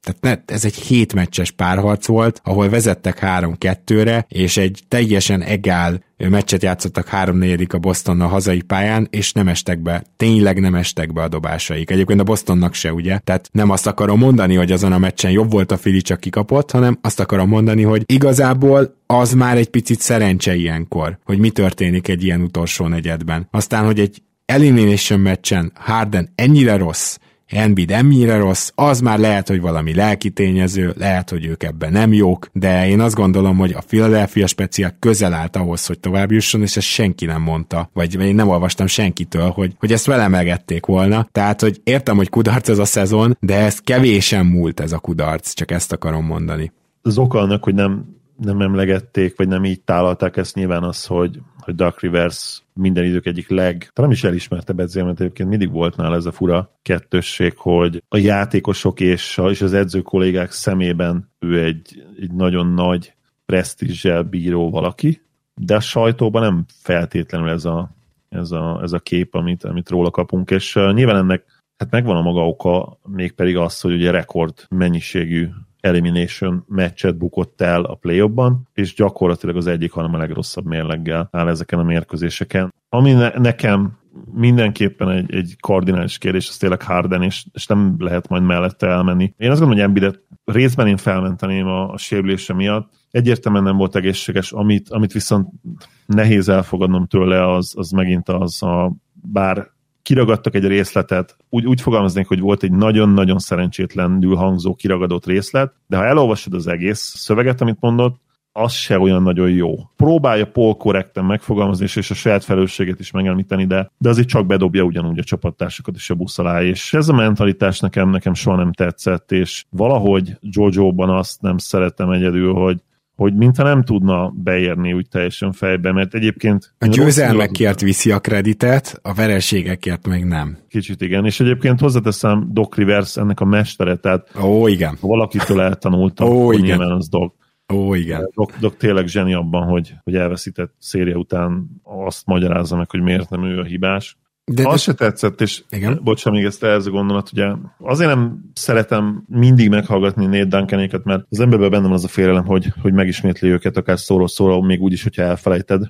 S4: Tehát ne, ez egy hét meccses párharc volt, ahol vezettek három kettőre, és egy teljesen egál meccset játszottak három negyedik a Bostonnal hazai pályán, és nem estek be, tényleg nem estek be a dobásaik. Egyébként a Bostonnak se, ugye? Tehát nem azt akarom mondani, hogy azon a meccsen jobb volt a Philly, csak kikapott, hanem azt akarom mondani, hogy igazából az már egy picit szerencse ilyenkor, hogy mi történik egy ilyen utolsó negyedben. Aztán, hogy egy elimination meccsen Harden ennyire rossz, Embiid ennyire rossz, az már lehet, hogy valami lelki tényező, lehet, hogy ők ebben nem jók, de én azt gondolom, hogy a Philadelphia speciál közel állt ahhoz, hogy tovább jusson, és ezt senki nem mondta, vagy én nem olvastam senkitől, hogy, hogy ezt vele megették volna. Tehát, hogy értem, hogy kudarc ez a szezon, de ez kevésen múlt ez a kudarc, csak ezt akarom mondani.
S5: Az oka annak, hogy nem, nem emlegették, vagy nem így tálalták ezt nyilván az, hogy hogy Doc Rivers minden idők egyik leg, talán is elismertebb edzője, mert egyébként mindig volt nála ez a fura kettősség, hogy a játékosok és, a, és az edző kollégák szemében ő egy, egy nagyon nagy presztízsel bíró valaki, de a sajtóban nem feltétlenül ez a, ez a, ez a kép, amit, amit róla kapunk, és uh, nyilván ennek hát megvan a maga oka, mégpedig az, hogy ugye rekord mennyiségű elimination meccset bukott el a play-offban, és gyakorlatilag az egyik, hanem a legrosszabb mérleggel áll ezeken a mérkőzéseken. Ami ne- nekem mindenképpen egy, egy kardinális kérdés, az tényleg Harden, és, és nem lehet majd mellette elmenni. Én azt gondolom, hogy Embiidet részben én felmenteném a, a sérülése miatt. Egyértelműen nem volt egészséges, amit, amit viszont nehéz elfogadnom tőle, az, az megint az a bár kiragadtak egy részletet, úgy, úgy fogalmaznék, hogy volt egy nagyon-nagyon szerencsétlenül hangzó kiragadott részlet, de ha elolvasod az egész szöveget, amit mondott, az se olyan nagyon jó. Próbálja Paul korrekten megfogalmazni, és a saját felelősséget is megemlíteni, de, de azért csak bedobja ugyanúgy a csapattársakat is a busz alá, és ez a mentalitás nekem, nekem soha nem tetszett, és valahogy Jojo-ban azt nem szeretem egyedül, hogy hogy mintha nem tudna beérni úgy teljesen fejbe, mert egyébként...
S4: A győzelmekért viszi a kreditet, a vereségekért meg nem.
S5: Kicsit igen, és egyébként hozzáteszem Doc Rivers ennek a mestere, tehát
S4: ó, igen.
S5: Ha valakitől eltanultam,
S4: ó,
S5: hogy
S4: igen.
S5: nyilván az Doc.
S4: Ó, igen.
S5: Doc, Doc tényleg zseni abban, hogy, hogy elveszített széria után azt magyarázza meg, hogy miért nem ő a hibás. De, de... Az se tetszett, és igen? Bocsánat, még ezt ez a gondolat, ugye azért nem szeretem mindig meghallgatni Nate Duncanéket, mert az emberben bennem az a félelem, hogy, hogy megismétli őket akár szóról szóra, még úgyis, hogyha elfelejted.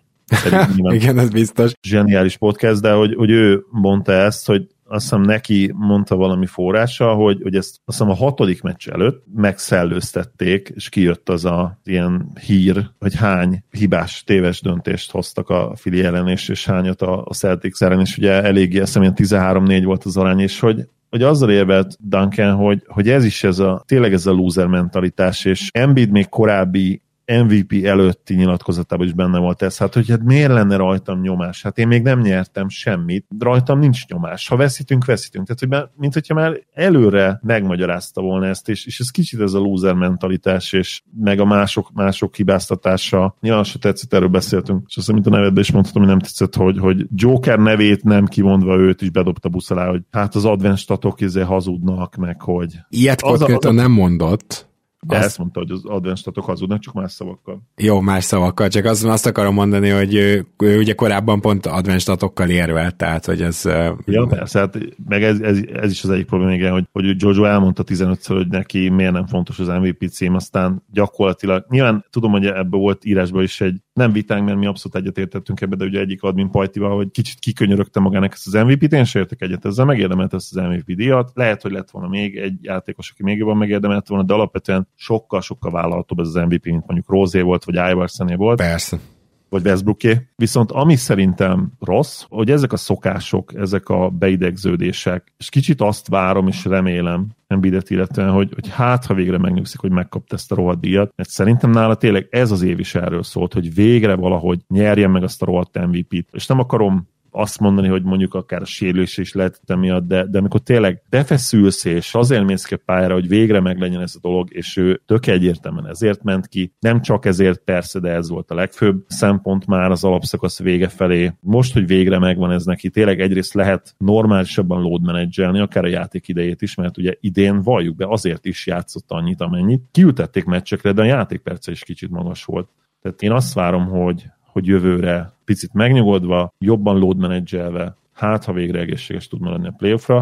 S4: Igen, ez biztos.
S5: Zseniális podcast, de hogy, hogy ő mondta ezt, hogy azt hiszem neki mondta valami forrása, hogy, hogy ezt azt hiszem a hatodik meccs előtt megszellőztették, és kijött az a ilyen hír, hogy hány hibás, téves döntést hoztak a Philly ellen, és, és hányat a, a Celtics ellen, és ugye eléggé, azt hiszem ilyen tizenhárom négy volt az arány, és hogy hogy azzal érvelt Duncan, hogy, hogy ez is ez a, tényleg ez a loser mentalitás, és Embiid még korábbi em vé pé előtti nyilatkozatában is benne volt ez, hát hogy hát miért lenne rajtam nyomás? Hát én még nem nyertem semmit, rajtam nincs nyomás. Ha veszítünk, veszítünk. Tehát, hogy már, mint hogyha már előre megmagyarázta volna ezt, és, és ez kicsit ez a loser mentalitás, és meg a mások, mások hibáztatása. Nyilván se tetszett, erről beszéltünk, és azt, mint a nevedben is mondhatom, hogy nem tetszett, hogy, hogy Joker nevét nem kimondva őt is bedobta busz alá, hogy hát az advanced statok izé hazudnak, meg, hogy...
S4: Ilyet konkrétan nem mondott.
S5: De
S4: azt...
S5: ezt mondta, hogy az advanced statok hazudnak, csak más szavakkal.
S4: Jó, más szavakkal, csak azt, azt akarom mondani, hogy ő, ő ugye korábban pont advanced statokkal érvelt, tehát, hogy ez...
S5: Ja, persze, hát meg ez, ez, ez is az egyik probléma, igen, hogy, hogy Jojo elmondta tizenötször, hogy neki miért nem fontos az em vé pé cím, aztán gyakorlatilag, nyilván tudom, hogy ebből volt írásban is egy nem vitánk, mert mi abszolút egyetértettünk ebbe, de ugye egyik admin Pajtival, hogy kicsit kikönyörögte magának ezt az em vé pét, én sem értek egyet ezzel, megérdemelt ezt az em vé pé díjat, lehet, hogy lett volna még egy játékos, aki még jobban megérdemelt volna, de alapvetően sokkal-sokkal vállalhatóbb ez az em vé pé, mint mondjuk Rosé volt, vagy Iversoné volt.
S4: Persze.
S5: Vagy Westbrooké. Viszont ami szerintem rossz, hogy ezek a szokások, ezek a beidegződések, és kicsit azt várom és remélem Embiidet illetően, hogy, hogy hát, ha végre megnyugszik, hogy megkapta ezt a rohadt díjat, mert szerintem nála tényleg ez az év is erről szólt, hogy végre valahogy nyerjen meg azt a rohadt em vé pét. És nem akarom azt mondani, hogy mondjuk akár a sérülés is lehetett emiatt, de, de amikor tényleg befeszülsz, és azért mész ki a pályára, hogy végre meglegyen ez a dolog, és ő tök egyértelműen ezért ment ki, nem csak ezért persze, de ez volt a legfőbb szempont már az alapszakasz vége felé. Most, hogy végre megvan ez neki, tényleg egyrészt lehet normálisabban load menedzselni, akár a játék idejét is, mert ugye idén valljuk be, azért is játszott annyit, amennyit. Kiültették meccsekre, de a játékperce is kicsit magas volt. Tehát én azt várom, hogy hogy jövőre picit megnyugodva, jobban load menedzselve, hát ha végre egészséges tud maradni a playoffra,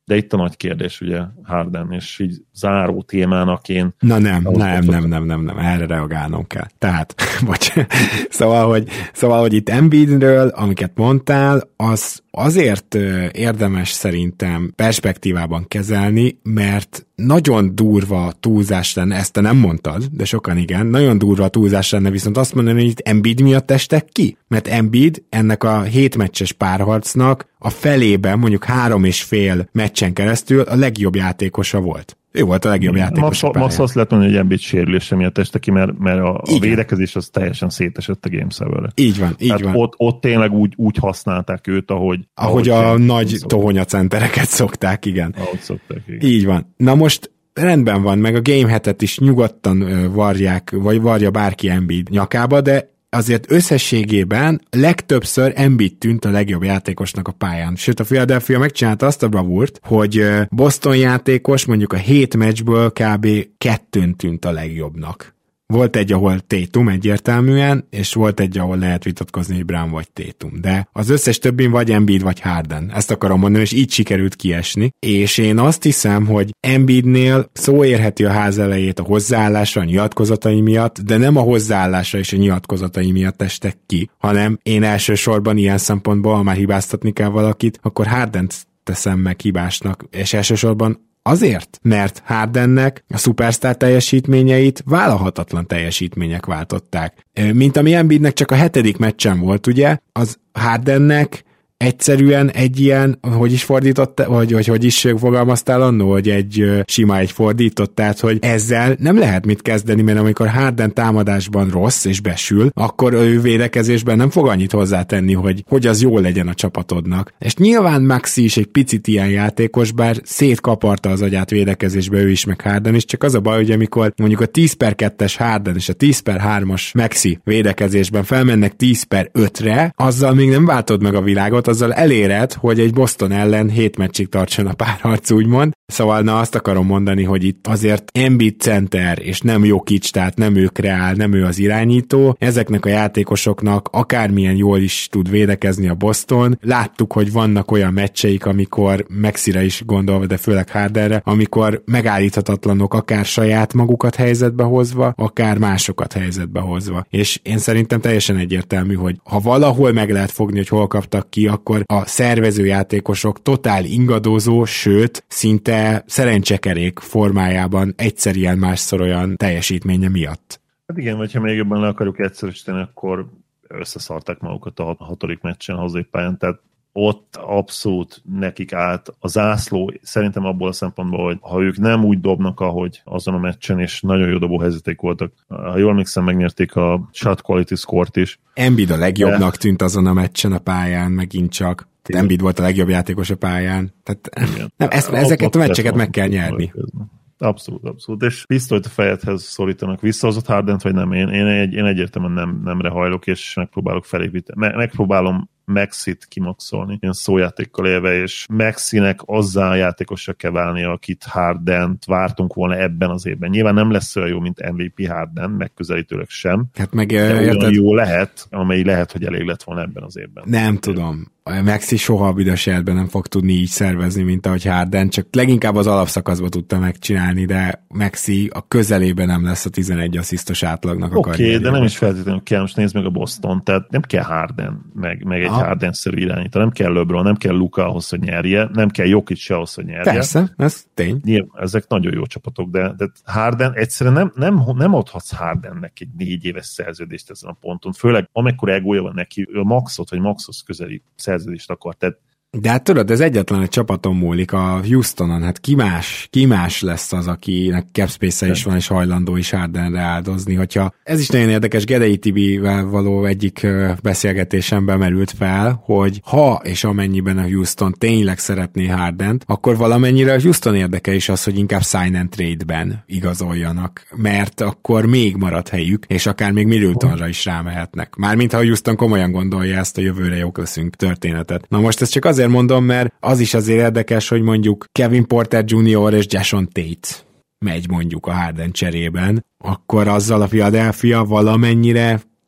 S5: De itt a nagy kérdés, ugye, Harden, és így záró témának én...
S4: Na nem, nem, nem, nem, nem, nem, erre reagálnom kell. Tehát, bocs, szóval, hogy, szóval, hogy itt Embiidről, amiket mondtál, az azért érdemes szerintem perspektívában kezelni, mert nagyon durva túlzás lenne, ezt te nem mondtad, de sokan igen, nagyon durva túlzás lenne viszont azt mondani, hogy itt Embiid miatt estek ki, mert Embiid ennek a hét meccses párharcnak a felében, mondjuk három és fél meccsen keresztül a legjobb játékosa volt. Ő volt a legjobb játékos.
S5: Max azt lehet mondani, hogy Embiid sérülése miatt este ki, mert, mert a, a védekezés az teljesen szétesett a Game seven-re.
S4: Így van, így
S5: Tehát
S4: van.
S5: Ott, ott tényleg úgy, úgy használták őt, ahogy...
S4: Ahogy, ahogy a nagy tohonyacentereket szokták, igen.
S5: Ahogy szokták, igen.
S4: Így van. Na most rendben van, meg a Game hetet is nyugodtan varják, vagy varja bárki Embiid nyakába, de azért összességében legtöbbször Embiid tűnt a legjobb játékosnak a pályán. Sőt, a Philadelphia megcsinálta azt a bravúrt, hogy Boston játékos mondjuk a hét meccsből kb. Kettőn tűnt a legjobbnak. Volt egy, ahol Tatum egyértelműen, és volt egy, ahol lehet vitatkozni, hogy Brown vagy Tatum. De az összes többin vagy Embiid, vagy Harden. Ezt akarom mondani, és így sikerült kiesni. És én azt hiszem, hogy Embiidnél szó érheti a ház elejét a hozzáállásra, a nyilatkozatai miatt, de nem a hozzáállásra és a nyilatkozatai miatt estek ki, hanem én elsősorban ilyen szempontból, ha már hibáztatni kell valakit, akkor Hardent teszem meg hibásnak, és elsősorban azért, mert Hardennek a szupersztár teljesítményeit vállalhatatlan teljesítmények váltották. Mint ami Embiidnek csak a hetedik meccsen volt, ugye, az Hardennek egyszerűen egy ilyen, hogy is fordított, hogy, hogy hogy is fogalmaztál annó, hogy egy sima egy fordított, tehát hogy ezzel nem lehet mit kezdeni, mert amikor Harden támadásban rossz és besül, akkor ő védekezésben nem fog annyit hozzátenni, hogy, hogy az jól legyen a csapatodnak. És nyilván Maxi is egy picit ilyen játékos, bár szétkaparta az agyát védekezésbe ő is, meg Harden is, csak az a baj, hogy amikor mondjuk a tíz per kettes Harden és a tíz per hármas Maxi védekezésben felmennek tíz per ötre, azzal még nem váltod meg a világot, azzal eléred, hogy egy Boston ellen hét meccsig tartson a párharc, úgymond. Szóval na azt akarom mondani, hogy itt azért Embiid center, és nem Jokic, tehát nem ő kreál, nem ő az irányító. Ezeknek a játékosoknak akármilyen jól is tud védekezni a Boston. Láttuk, hogy vannak olyan meccseik, amikor Maxire is gondolva, de főleg Hardenre, amikor megállíthatatlanok akár saját magukat helyzetbe hozva, akár másokat helyzetbe hozva. És én szerintem teljesen egyértelmű, hogy ha valahol meg lehet fogni, hogy hol kaptak ki, akkor a szervezőjátékosok totál ingadozó, sőt, szinte szerencsekerék formájában egyszer ilyen, másszor olyan teljesítménye miatt.
S5: Hát igen, vagy ha még jobban le akarjuk egyszerűsíteni, akkor összeszarták magukat a hatodik meccsen hazai pályán, tehát ott abszolút nekik állt a zászló, szerintem abból a szempontból, hogy ha ők nem úgy dobnak, ahogy azon a meccsen, és nagyon jó dobó helyzeték voltak. Ha jól emlékszem, megnyerték a shot quality score-t is.
S4: Embiid a legjobbnak tűnt azon a meccsen a pályán, megint csak. Embiid volt a legjobb játékos a pályán. Tehát nem, ezt, ezeket a meccseket meg kell nyerni.
S5: Abszolút, abszolút. És pisztolyt a fejedhez szorítanak. Visszahozott Hardent, vagy nem? Én, én, egy, én egyértelműen nem, nemre hajlok, és megpróbálok felépíteni. Me, megpróbálom Maxit kimaxolni, ilyen szójátékkal élve, és Maxinek azzá a játékosra kell válni, akit Hardent vártunk volna ebben az évben. Nyilván nem lesz olyan jó, mint em vé pé Harden, megközelítőleg sem.
S4: Hát meg
S5: de olyan jó lehet, amely lehet, hogy elég lett volna ebben az évben.
S4: Nem tudom. A Maxi soha a büdös életben nem fog tudni így szervezni, mint ahogy Harden, csak leginkább az alapszakaszba tudta megcsinálni, de Maxi a közelében nem lesz a tizenegy asszisztos átlagnak a
S5: Oké, okay,
S4: karrierjében.
S5: de nem is feltétlenül kell, most nézd meg a Boston, tehát nem kell Harden, meg, meg egy ah. Harden-szerű irányító, nem kell LeBron, nem kell Luka ahhoz, hogy nyerje, nem kell Jokic se ahhoz, hogy nyerje.
S4: Persze, ez tény.
S5: Nyilván, ezek nagyon jó csapatok, de, de Harden egyszerűen nem, nem, nem adhatsz Hardennek egy négy éves szerződést ezen a ponton, főleg amikor egója van neki, ő a maxot, vagy maxhoz közeli szerződést akar, tehát
S4: De hát tudod, ez egyetlen egy csapaton múlik, a Houstonon, hát ki más, ki más lesz az, akinek capspace-e is van, és hajlandó is Hardenre áldozni, hogyha ez is nagyon érdekes, Gedei Tibivel való egyik beszélgetésemben merült fel, hogy ha és amennyiben a Houston tényleg szeretné Hardent, akkor valamennyire a Houston érdeke is az, hogy inkább sign and trade-ben igazoljanak, mert akkor még marad helyük, és akár még Middletonra is rámehetnek. Mármint ha a Houston komolyan gondolja ezt a jövőre jók leszünk történetet. Na most ez csak azért mondom, mert az is azért érdekes, hogy mondjuk Kevin Porter junior és Jason Tate megy mondjuk a Harden cserében, akkor azzal a Philadelphia valamennyire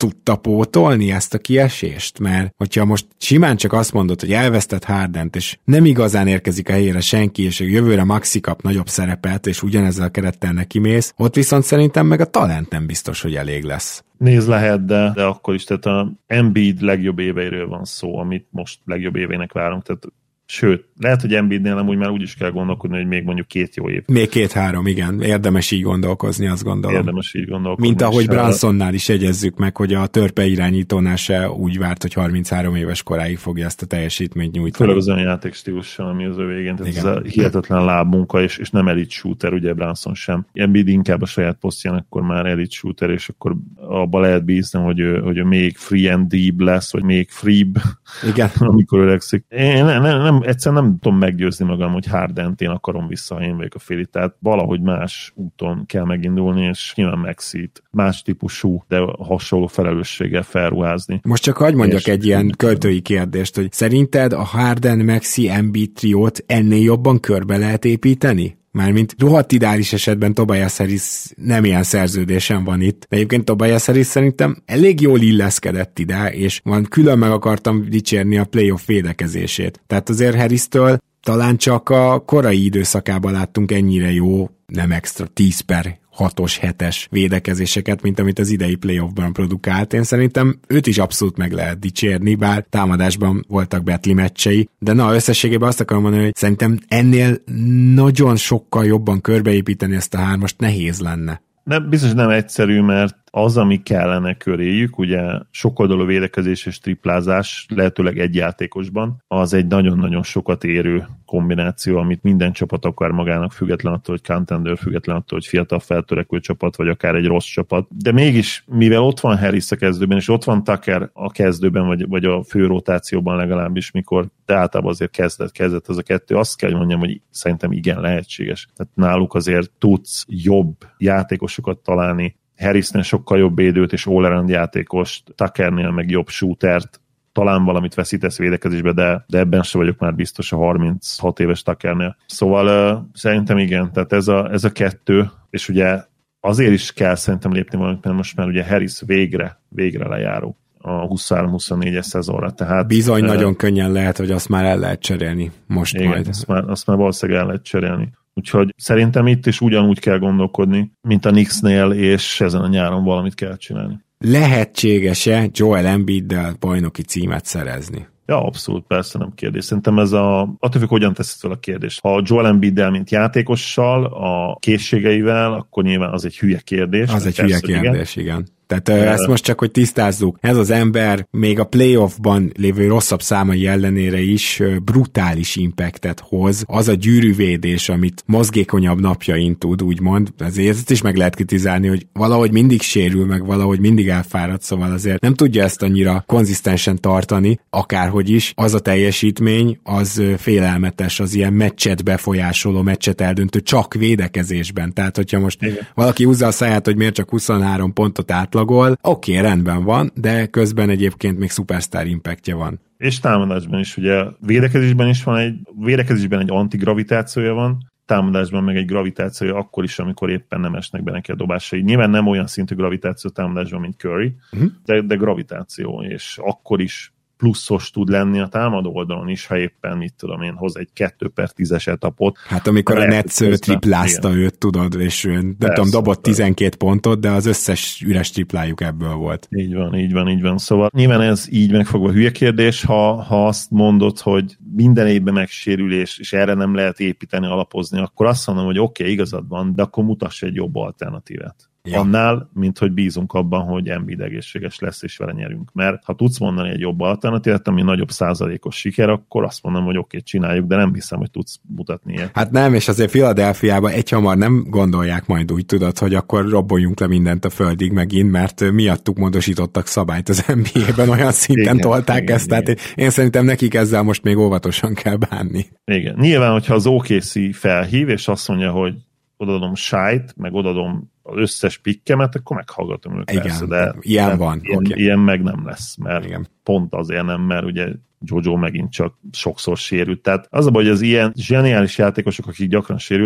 S4: tudta pótolni ezt a kiesést? Mert hogyha most simán csak azt mondod, hogy elvesztett Hardent, és nem igazán érkezik a helyére senki, és jövőre Maxi kap nagyobb szerepet, és ugyanezzel a kerettel nekimész, ott viszont szerintem meg a talent nem biztos, hogy elég lesz.
S5: Nézd, lehet, de, de akkor is, tehát a Embiid legjobb éveiről van szó, amit most legjobb éveinek várunk, tehát sőt, lehet, hogy Embiidnél amúgy már úgy is kell gondolkodni, hogy még mondjuk két jó év.
S4: Még két-három, igen. Érdemes így gondolkozni, azt gondolom.
S5: Érdemes így gondolkodni.
S4: Mint ahogy Brunsonnál is jegyezzük meg, hogy a törpe irányítónál se úgy várt, hogy harminchárom éves koráig fogja ezt a teljesítményt nyújtani.
S5: Főleg az olyan játékstílussal, ami az ő végén. Tehát ez a hihetetlen lábmunka, és, és nem elite shooter, ugye Brunson sem. Embiid inkább a saját posztján, akkor már elite shooter, és akkor abba lehet bízni, hogy ő, hogy ő még free and deep lesz, vagy még freeb,
S4: igen.
S5: amikor öregszik. Én nem, nem, nem, egyszerűen nem tudom meggyőzni magam, hogy Hardent én akarom vissza, ha én vagyok a Philly. Tehát valahogy más úton kell megindulni, és nyilván Maxit más típusú, de hasonló felelősséggel felruházni.
S4: Most csak hadd mondjak egy ilyen költői kérdést, hogy szerinted a Harden, Maxi, Embiid triót ennél jobban körbe lehet építeni? Mármint rohadt ideális esetben Tobias Harris nem ilyen szerződésen van itt. De egyébként Tobias Harris szerintem elég jól illeszkedett ide, és van külön meg akartam dicsérni a playoff védekezését. Tehát azért Harris-től talán csak a korai időszakában láttunk ennyire jó, nem extra tíz per hatos, hetes védekezéseket, mint amit az idei playoffban produkált. Én szerintem őt is abszolút meg lehet dicsérni, bár támadásban voltak betli meccsei, de na, összességében azt akarom mondani, hogy szerintem ennél nagyon sokkal jobban körbeépíteni ezt a hármast nehéz lenne.
S5: Nem, biztos nem egyszerű, mert az, ami kellene köréjük, ugye sokoldalú védekezés és triplázás, lehetőleg egy játékosban, az egy nagyon-nagyon sokat érő kombináció, amit minden csapat akar magának, független attól, hogy contender, független attól, hogy fiatal feltörekvő csapat, vagy akár egy rossz csapat. De mégis, mivel ott van Harris a kezdőben, és ott van Tucker a kezdőben, vagy, vagy a fő rotációban legalábbis, mikor de általában azért kezdett, kezdett ez a kettő, azt kell, hogy mondjam, hogy szerintem igen lehetséges. Tehát náluk azért tudsz jobb játékosokat találni, Harrisnél sokkal jobb védőt és all-around játékost, Tuckernél meg jobb shootert, talán valamit veszítesz védekezésbe, de, de ebben sem vagyok már biztos a harminchat éves Tuckernél. Szóval uh, szerintem igen, tehát ez a, ez a kettő, és ugye azért is kell szerintem lépni valamit, mert most már ugye Harris végre, végre lejáró a huszonhárom huszonnégyes szezonra. Tehát,
S4: bizony uh, nagyon könnyen lehet, hogy azt már el lehet cserélni most
S5: igen,
S4: majd.
S5: Azt már, azt már valószínűleg el lehet cserélni. Úgyhogy szerintem itt is ugyanúgy kell gondolkodni, mint a Knicksnél, és ezen a nyáron valamit kell csinálni.
S4: Lehetséges-e Joel Embiiddel bajnoki címet szerezni?
S5: Ja, abszolút, persze, nem kérdés. Szerintem ez a... attól függ, hogyan teszed fel a kérdést. Ha Joel Embiiddel, mint játékossal, a készségeivel, akkor nyilván az egy hülye kérdés.
S4: Az egy hülye kérdés, igen. igen. Tehát uh, ezt most csak, hogy tisztázzuk, ez az ember még a playoffban lévő rosszabb számai ellenére is uh, brutális impactet hoz. Az a gyűrűvédés, amit mozgékonyabb napjain tud, úgymond, ezért ezt is meg lehet kritizálni, hogy valahogy mindig sérül, meg valahogy mindig elfárad, szóval azért nem tudja ezt annyira konzisztensen tartani, akárhogy is. Az a teljesítmény, az uh, félelmetes, az ilyen meccset befolyásoló, meccset eldöntő, csak védekezésben. Tehát, hogyha most igen. valaki húzza a száját, hogy miért csak huszonhárom pontot át átlagol, oké, okay, rendben van, de közben egyébként még szupersztár impactja van.
S5: És támadásban is, ugye védekezésben is van egy, védekezésben egy antigravitációja van, támadásban meg egy gravitációja akkor is, amikor éppen nem esnek be neki a dobásai. Nyilván nem olyan szintű gravitáció támadásban, mint Curry, uh-huh. de, de gravitáció, és akkor is pluszos tud lenni a támadó oldalon is, ha éppen, mit tudom én, hoz egy kettő per tízes etapot.
S4: Hát amikor a Nets triplázta igen. őt, tudod, és nem persze, tudom, dobott persze. tizenkét pontot, de az összes üres triplájuk ebből volt.
S5: Így van, így van, így van. Szóval nyilván ez így megfogva hülye kérdés, ha, ha azt mondod, hogy minden évben megsérülés, és erre nem lehet építeni, alapozni, akkor azt mondom, hogy oké, okay, igazad van, de akkor mutass egy jobb alternatívát. Ja. Annál, mint hogy bízunk abban, hogy Embiid egészséges lesz, és vele nyerünk. Mert ha tudsz mondani egy jobb alternatívát, ami nagyobb százalékos siker, akkor azt mondom, hogy oké, okay, csináljuk, de nem hiszem, hogy tudsz mutatni ilyet.
S4: Hát nem, és azért Philadelphiában egyhamar nem gondolják majd úgy, tudod, hogy akkor robboljunk le mindent a földig megint, mert miattuk módosítottak szabályt az en bé á-ben, olyan szinten igen, tolták igen, ezt, igen. tehát én szerintem nekik ezzel most még óvatosan kell bánni.
S5: Igen. Nyilván, hogyha az o ká cé felhív, és azt mondja, hogy odadom Shai-t, meg odadom az összes pikkemet, akkor meghallgatom őt.
S4: Igen,
S5: persze, de
S4: ilyen
S5: de
S4: van.
S5: Ilyen,
S4: okay.
S5: ilyen meg nem lesz, mert
S4: igen.
S5: pont azért nem, mert ugye Jojo megint csak sokszor sérült. Tehát az a baj, hogy az ilyen zseniális játékosok, akik gyakran sérültek,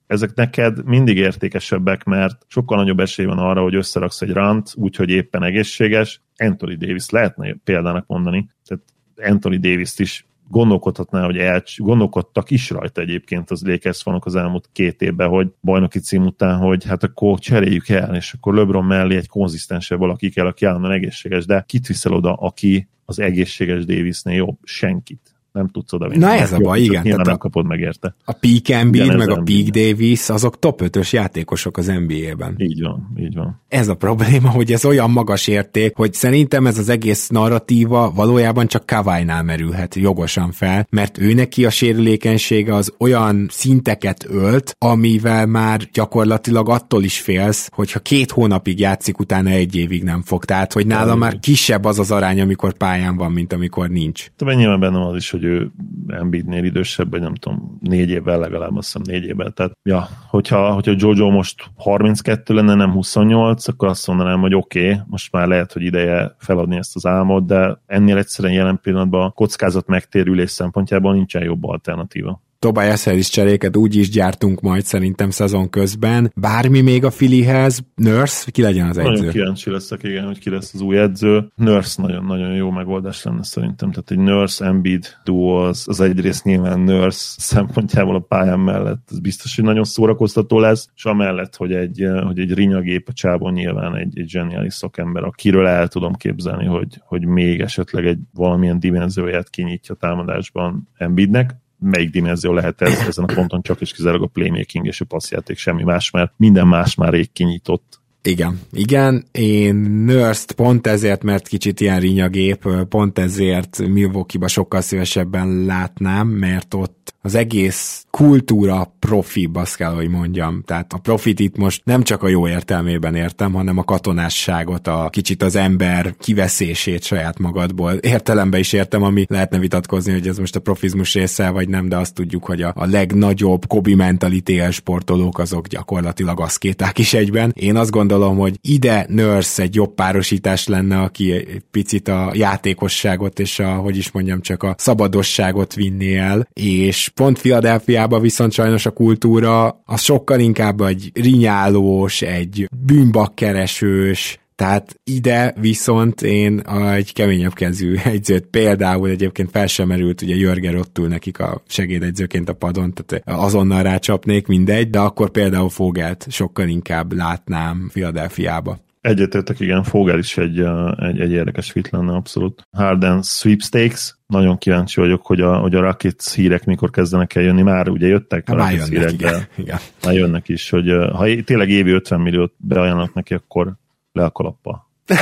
S5: ezek neked mindig értékesebbek, mert sokkal nagyobb esély van arra, hogy összeraksz egy runt, úgyhogy éppen egészséges. Anthony Davis lehetne példának mondani, tehát Anthony Davis-t is gondolkodhatná, hogy elcs, gondolkodtak is rajta egyébként az Lakers fanok az elmúlt két évben, hogy bajnoki cím után, hogy hát akkor cseréljük el, és akkor LeBron mellé egy konzisztensebb valaki kell, aki állandóan egészséges, de kit viszel oda, aki az egészséges Davisnél jobb? Senkit. Nem tudsz oda vinni.
S4: Na ez a baj, igen.
S5: Nyilván nem kapod meg érte.
S4: A Peak Embiid meg a Peak Davis, azok top ötös játékosok az en bé á-ben.
S5: Így van, így van.
S4: Ez a probléma, hogy ez olyan magas érték, hogy szerintem ez az egész narratíva valójában csak Kawhi-nál merülhet jogosan fel, mert ő neki a sérülékenysége az olyan szinteket ölt, amivel már gyakorlatilag attól is félsz, hogyha két hónapig játszik, utána egy évig nem fog. Tehát, hogy nála már kisebb az az arány, amikor pályán van, mint amikor nincs.
S5: De nyilván bennem az is, hogy ő Embiidnél idősebb, vagy nem tudom, négy évvel legalább, azt hiszem négy évvel. Tehát, ja, hogyha, hogyha Jojo most harminckettő lenne, nem huszonnyolc, akkor azt mondanám, hogy oké, okay, most már lehet, hogy ideje feladni ezt az álmot, de ennél egyszerűen jelen pillanatban a kockázat megtérülés szempontjából nincsen jobb alternatíva.
S4: Tobias Harris cseréket úgy is gyártunk majd szerintem szezon közben. Bármi még a Phillyhez? Nurse? Ki legyen az edző?
S5: Nagyon kíváncsi leszek, igen, hogy ki lesz az új edző. Nurse nagyon-nagyon jó megoldás lenne szerintem. Tehát egy Nurse Embiid duo az, az egyrészt nyilván Nurse szempontjából a pályán mellett ez biztos, hogy nagyon szórakoztató lesz, és amellett, hogy egy, hogy egy rinyagép a csávon nyilván egy, egy zseniális szakember, akiről el tudom képzelni, hogy, hogy még esetleg egy valamilyen dimenzióját kinyitja a támadásban Embiidnek. Melyik dimenzió lehet ez ezen a ponton, csak és kizárólag a playmaking és a passzjáték, semmi más, mert minden más már rég kinyitott.
S4: Igen, igen, én Nurse-t pont ezért, mert kicsit ilyen rinyagép, pont ezért Milwaukee-ba sokkal szívesebben látnám, mert ott az egész kultúra profi, azt kell, hogy mondjam. Tehát a profit itt most nem csak a jó értelmében értem, hanem a katonásságot, a kicsit az ember kiveszését saját magadból. Értelemben is értem, ami lehetne vitatkozni, hogy ez most a profizmus része, vagy nem, de azt tudjuk, hogy a, a legnagyobb Kobe mentality sportolók azok gyakorlatilag aszkéták is egyben. Én azt gondolom, hogy ide Nurse egy jobb párosítás lenne, aki egy picit a játékosságot és a, hogy is mondjam, csak a szabadosságot vinné el, és pont Philadelphiában viszont sajnos a kultúra az sokkal inkább egy rinyálós, egy bűnbakkeresős, tehát ide viszont én egy keményebb kezű egyzőt például egyébként fel sem merült, ugye Jörger ott ül nekik a segédegyzőként a padon, tehát azonnal rácsapnék, mindegy, de akkor például Fogelt sokkal inkább látnám Philadelphiába.
S5: Egyetértek, igen, Fogel is egy, egy, egy érdekes fit lenne, abszolút. Harden sweepstakes, nagyon kíváncsi vagyok, hogy a, hogy a Rockets hírek mikor kezdenek el jönni, már ugye jöttek a Rockets hírek,
S4: igen, igen.
S5: Már jönnek is, hogy ha tényleg évi ötven milliót beajánlnak neki, akkor le a kalappal.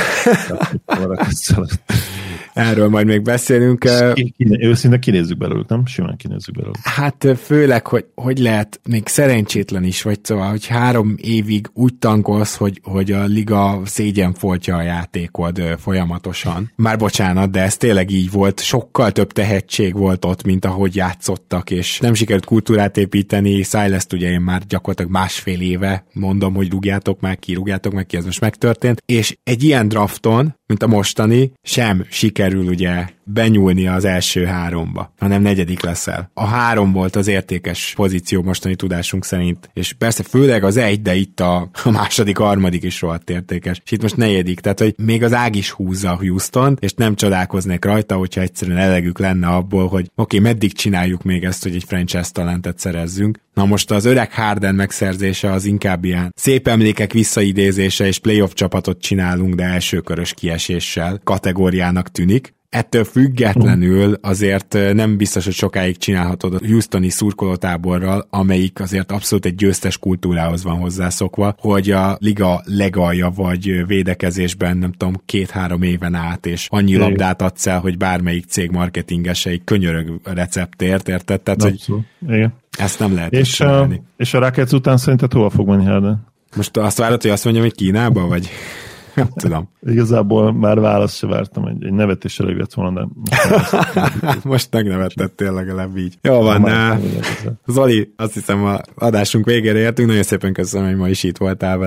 S4: Erről majd még beszélünk.
S5: Őszintén kinézzük belőlük, nem? Simán kinézzük belőlük.
S4: Hát főleg, hogy, hogy lehet még szerencsétlen is, vagy szóval, hogy három évig úgy tankolsz, hogy, hogy a liga szégyenfoltja a játékod folyamatosan. Már bocsánat, de ez tényleg így volt. Sokkal több tehetség volt ott, mint ahogy játszottak, és nem sikerült kultúrát építeni. Silas-t ugye én már gyakorlatilag másfél éve mondom, hogy rúgjátok meg ki, rúgjátok meg ki, ez most megtörtént. És egy ilyen drafton, mint a mostani, sem sikerül ugye benyúlni az első háromba, hanem negyedik leszel. A három volt az értékes pozíció mostani tudásunk szerint, és persze főleg az egy, de itt a, a második, harmadik is rohadt értékes, és itt most negyedik, tehát hogy még az ág is húzza a Houston, és nem csodálkoznék rajta, hogyha egyszerűen elegük lenne abból, hogy oké, okay, meddig csináljuk még ezt, hogy egy franchise talentet szerezzünk. Na most az öreg Harden megszerzése az inkább ilyen szép emlékek visszaidézése, és playoff csapatot csinálunk, de elsőkörös kieséssel kategóriának tűnik. Ettől függetlenül azért nem biztos, hogy sokáig csinálhatod a Houstoni szurkolótáborral, amelyik azért abszolút egy győztes kultúrához van hozzászokva, hogy a liga legalja vagy védekezésben, nem tudom, két-három éven át, és annyi igen. labdát adsz el, hogy bármelyik cég marketingesei könyörög receptért, érted? Tehát, hogy igen. Ezt nem lehet
S5: és a, és a Rockets után szerinted hova fog menni Harden?
S4: Most azt várod, hogy azt mondjam, hogy Kínába, vagy... Nem tudom.
S5: Igazából már választ se vártam, egy, egy nevetés elég lett volna, de
S4: most, most megnevettettél legalább így. Jó van, ne. Zoli, azt hiszem a adásunk végére értünk, nagyon szépen köszönöm, hogy ma is itt voltál velem.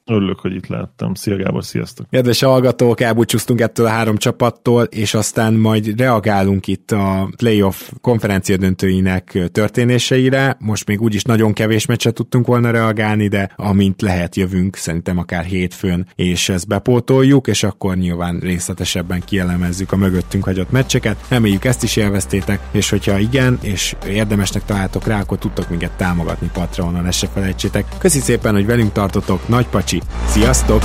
S5: Örülök, hogy itt láttam. Szia Gábor, sziasztok!
S4: Kedves hallgatók, elbúcsúztunk ettől a három csapattól, és aztán majd reagálunk itt a playoff konferencia döntőinek történéseire. Most még úgyis nagyon kevés meccset tudtunk volna reagálni, de amint lehet jövünk, szerintem akár hétfőn, és ezt bepótoljuk, és akkor nyilván részletesebben kielemezzük a mögöttünk hagyott meccseket. Reméljük ezt is élveztétek, és hogyha igen, és érdemesnek találtok rá, akkor tudtok minket támogatni Patreonon, ezt se felejtsétek. Köszi szépen, hogy velünk tartotok, Nagy Pacsi, sziasztok!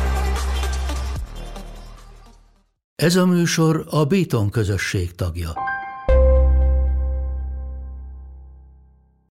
S1: Ez a műsor a Béton közösség tagja.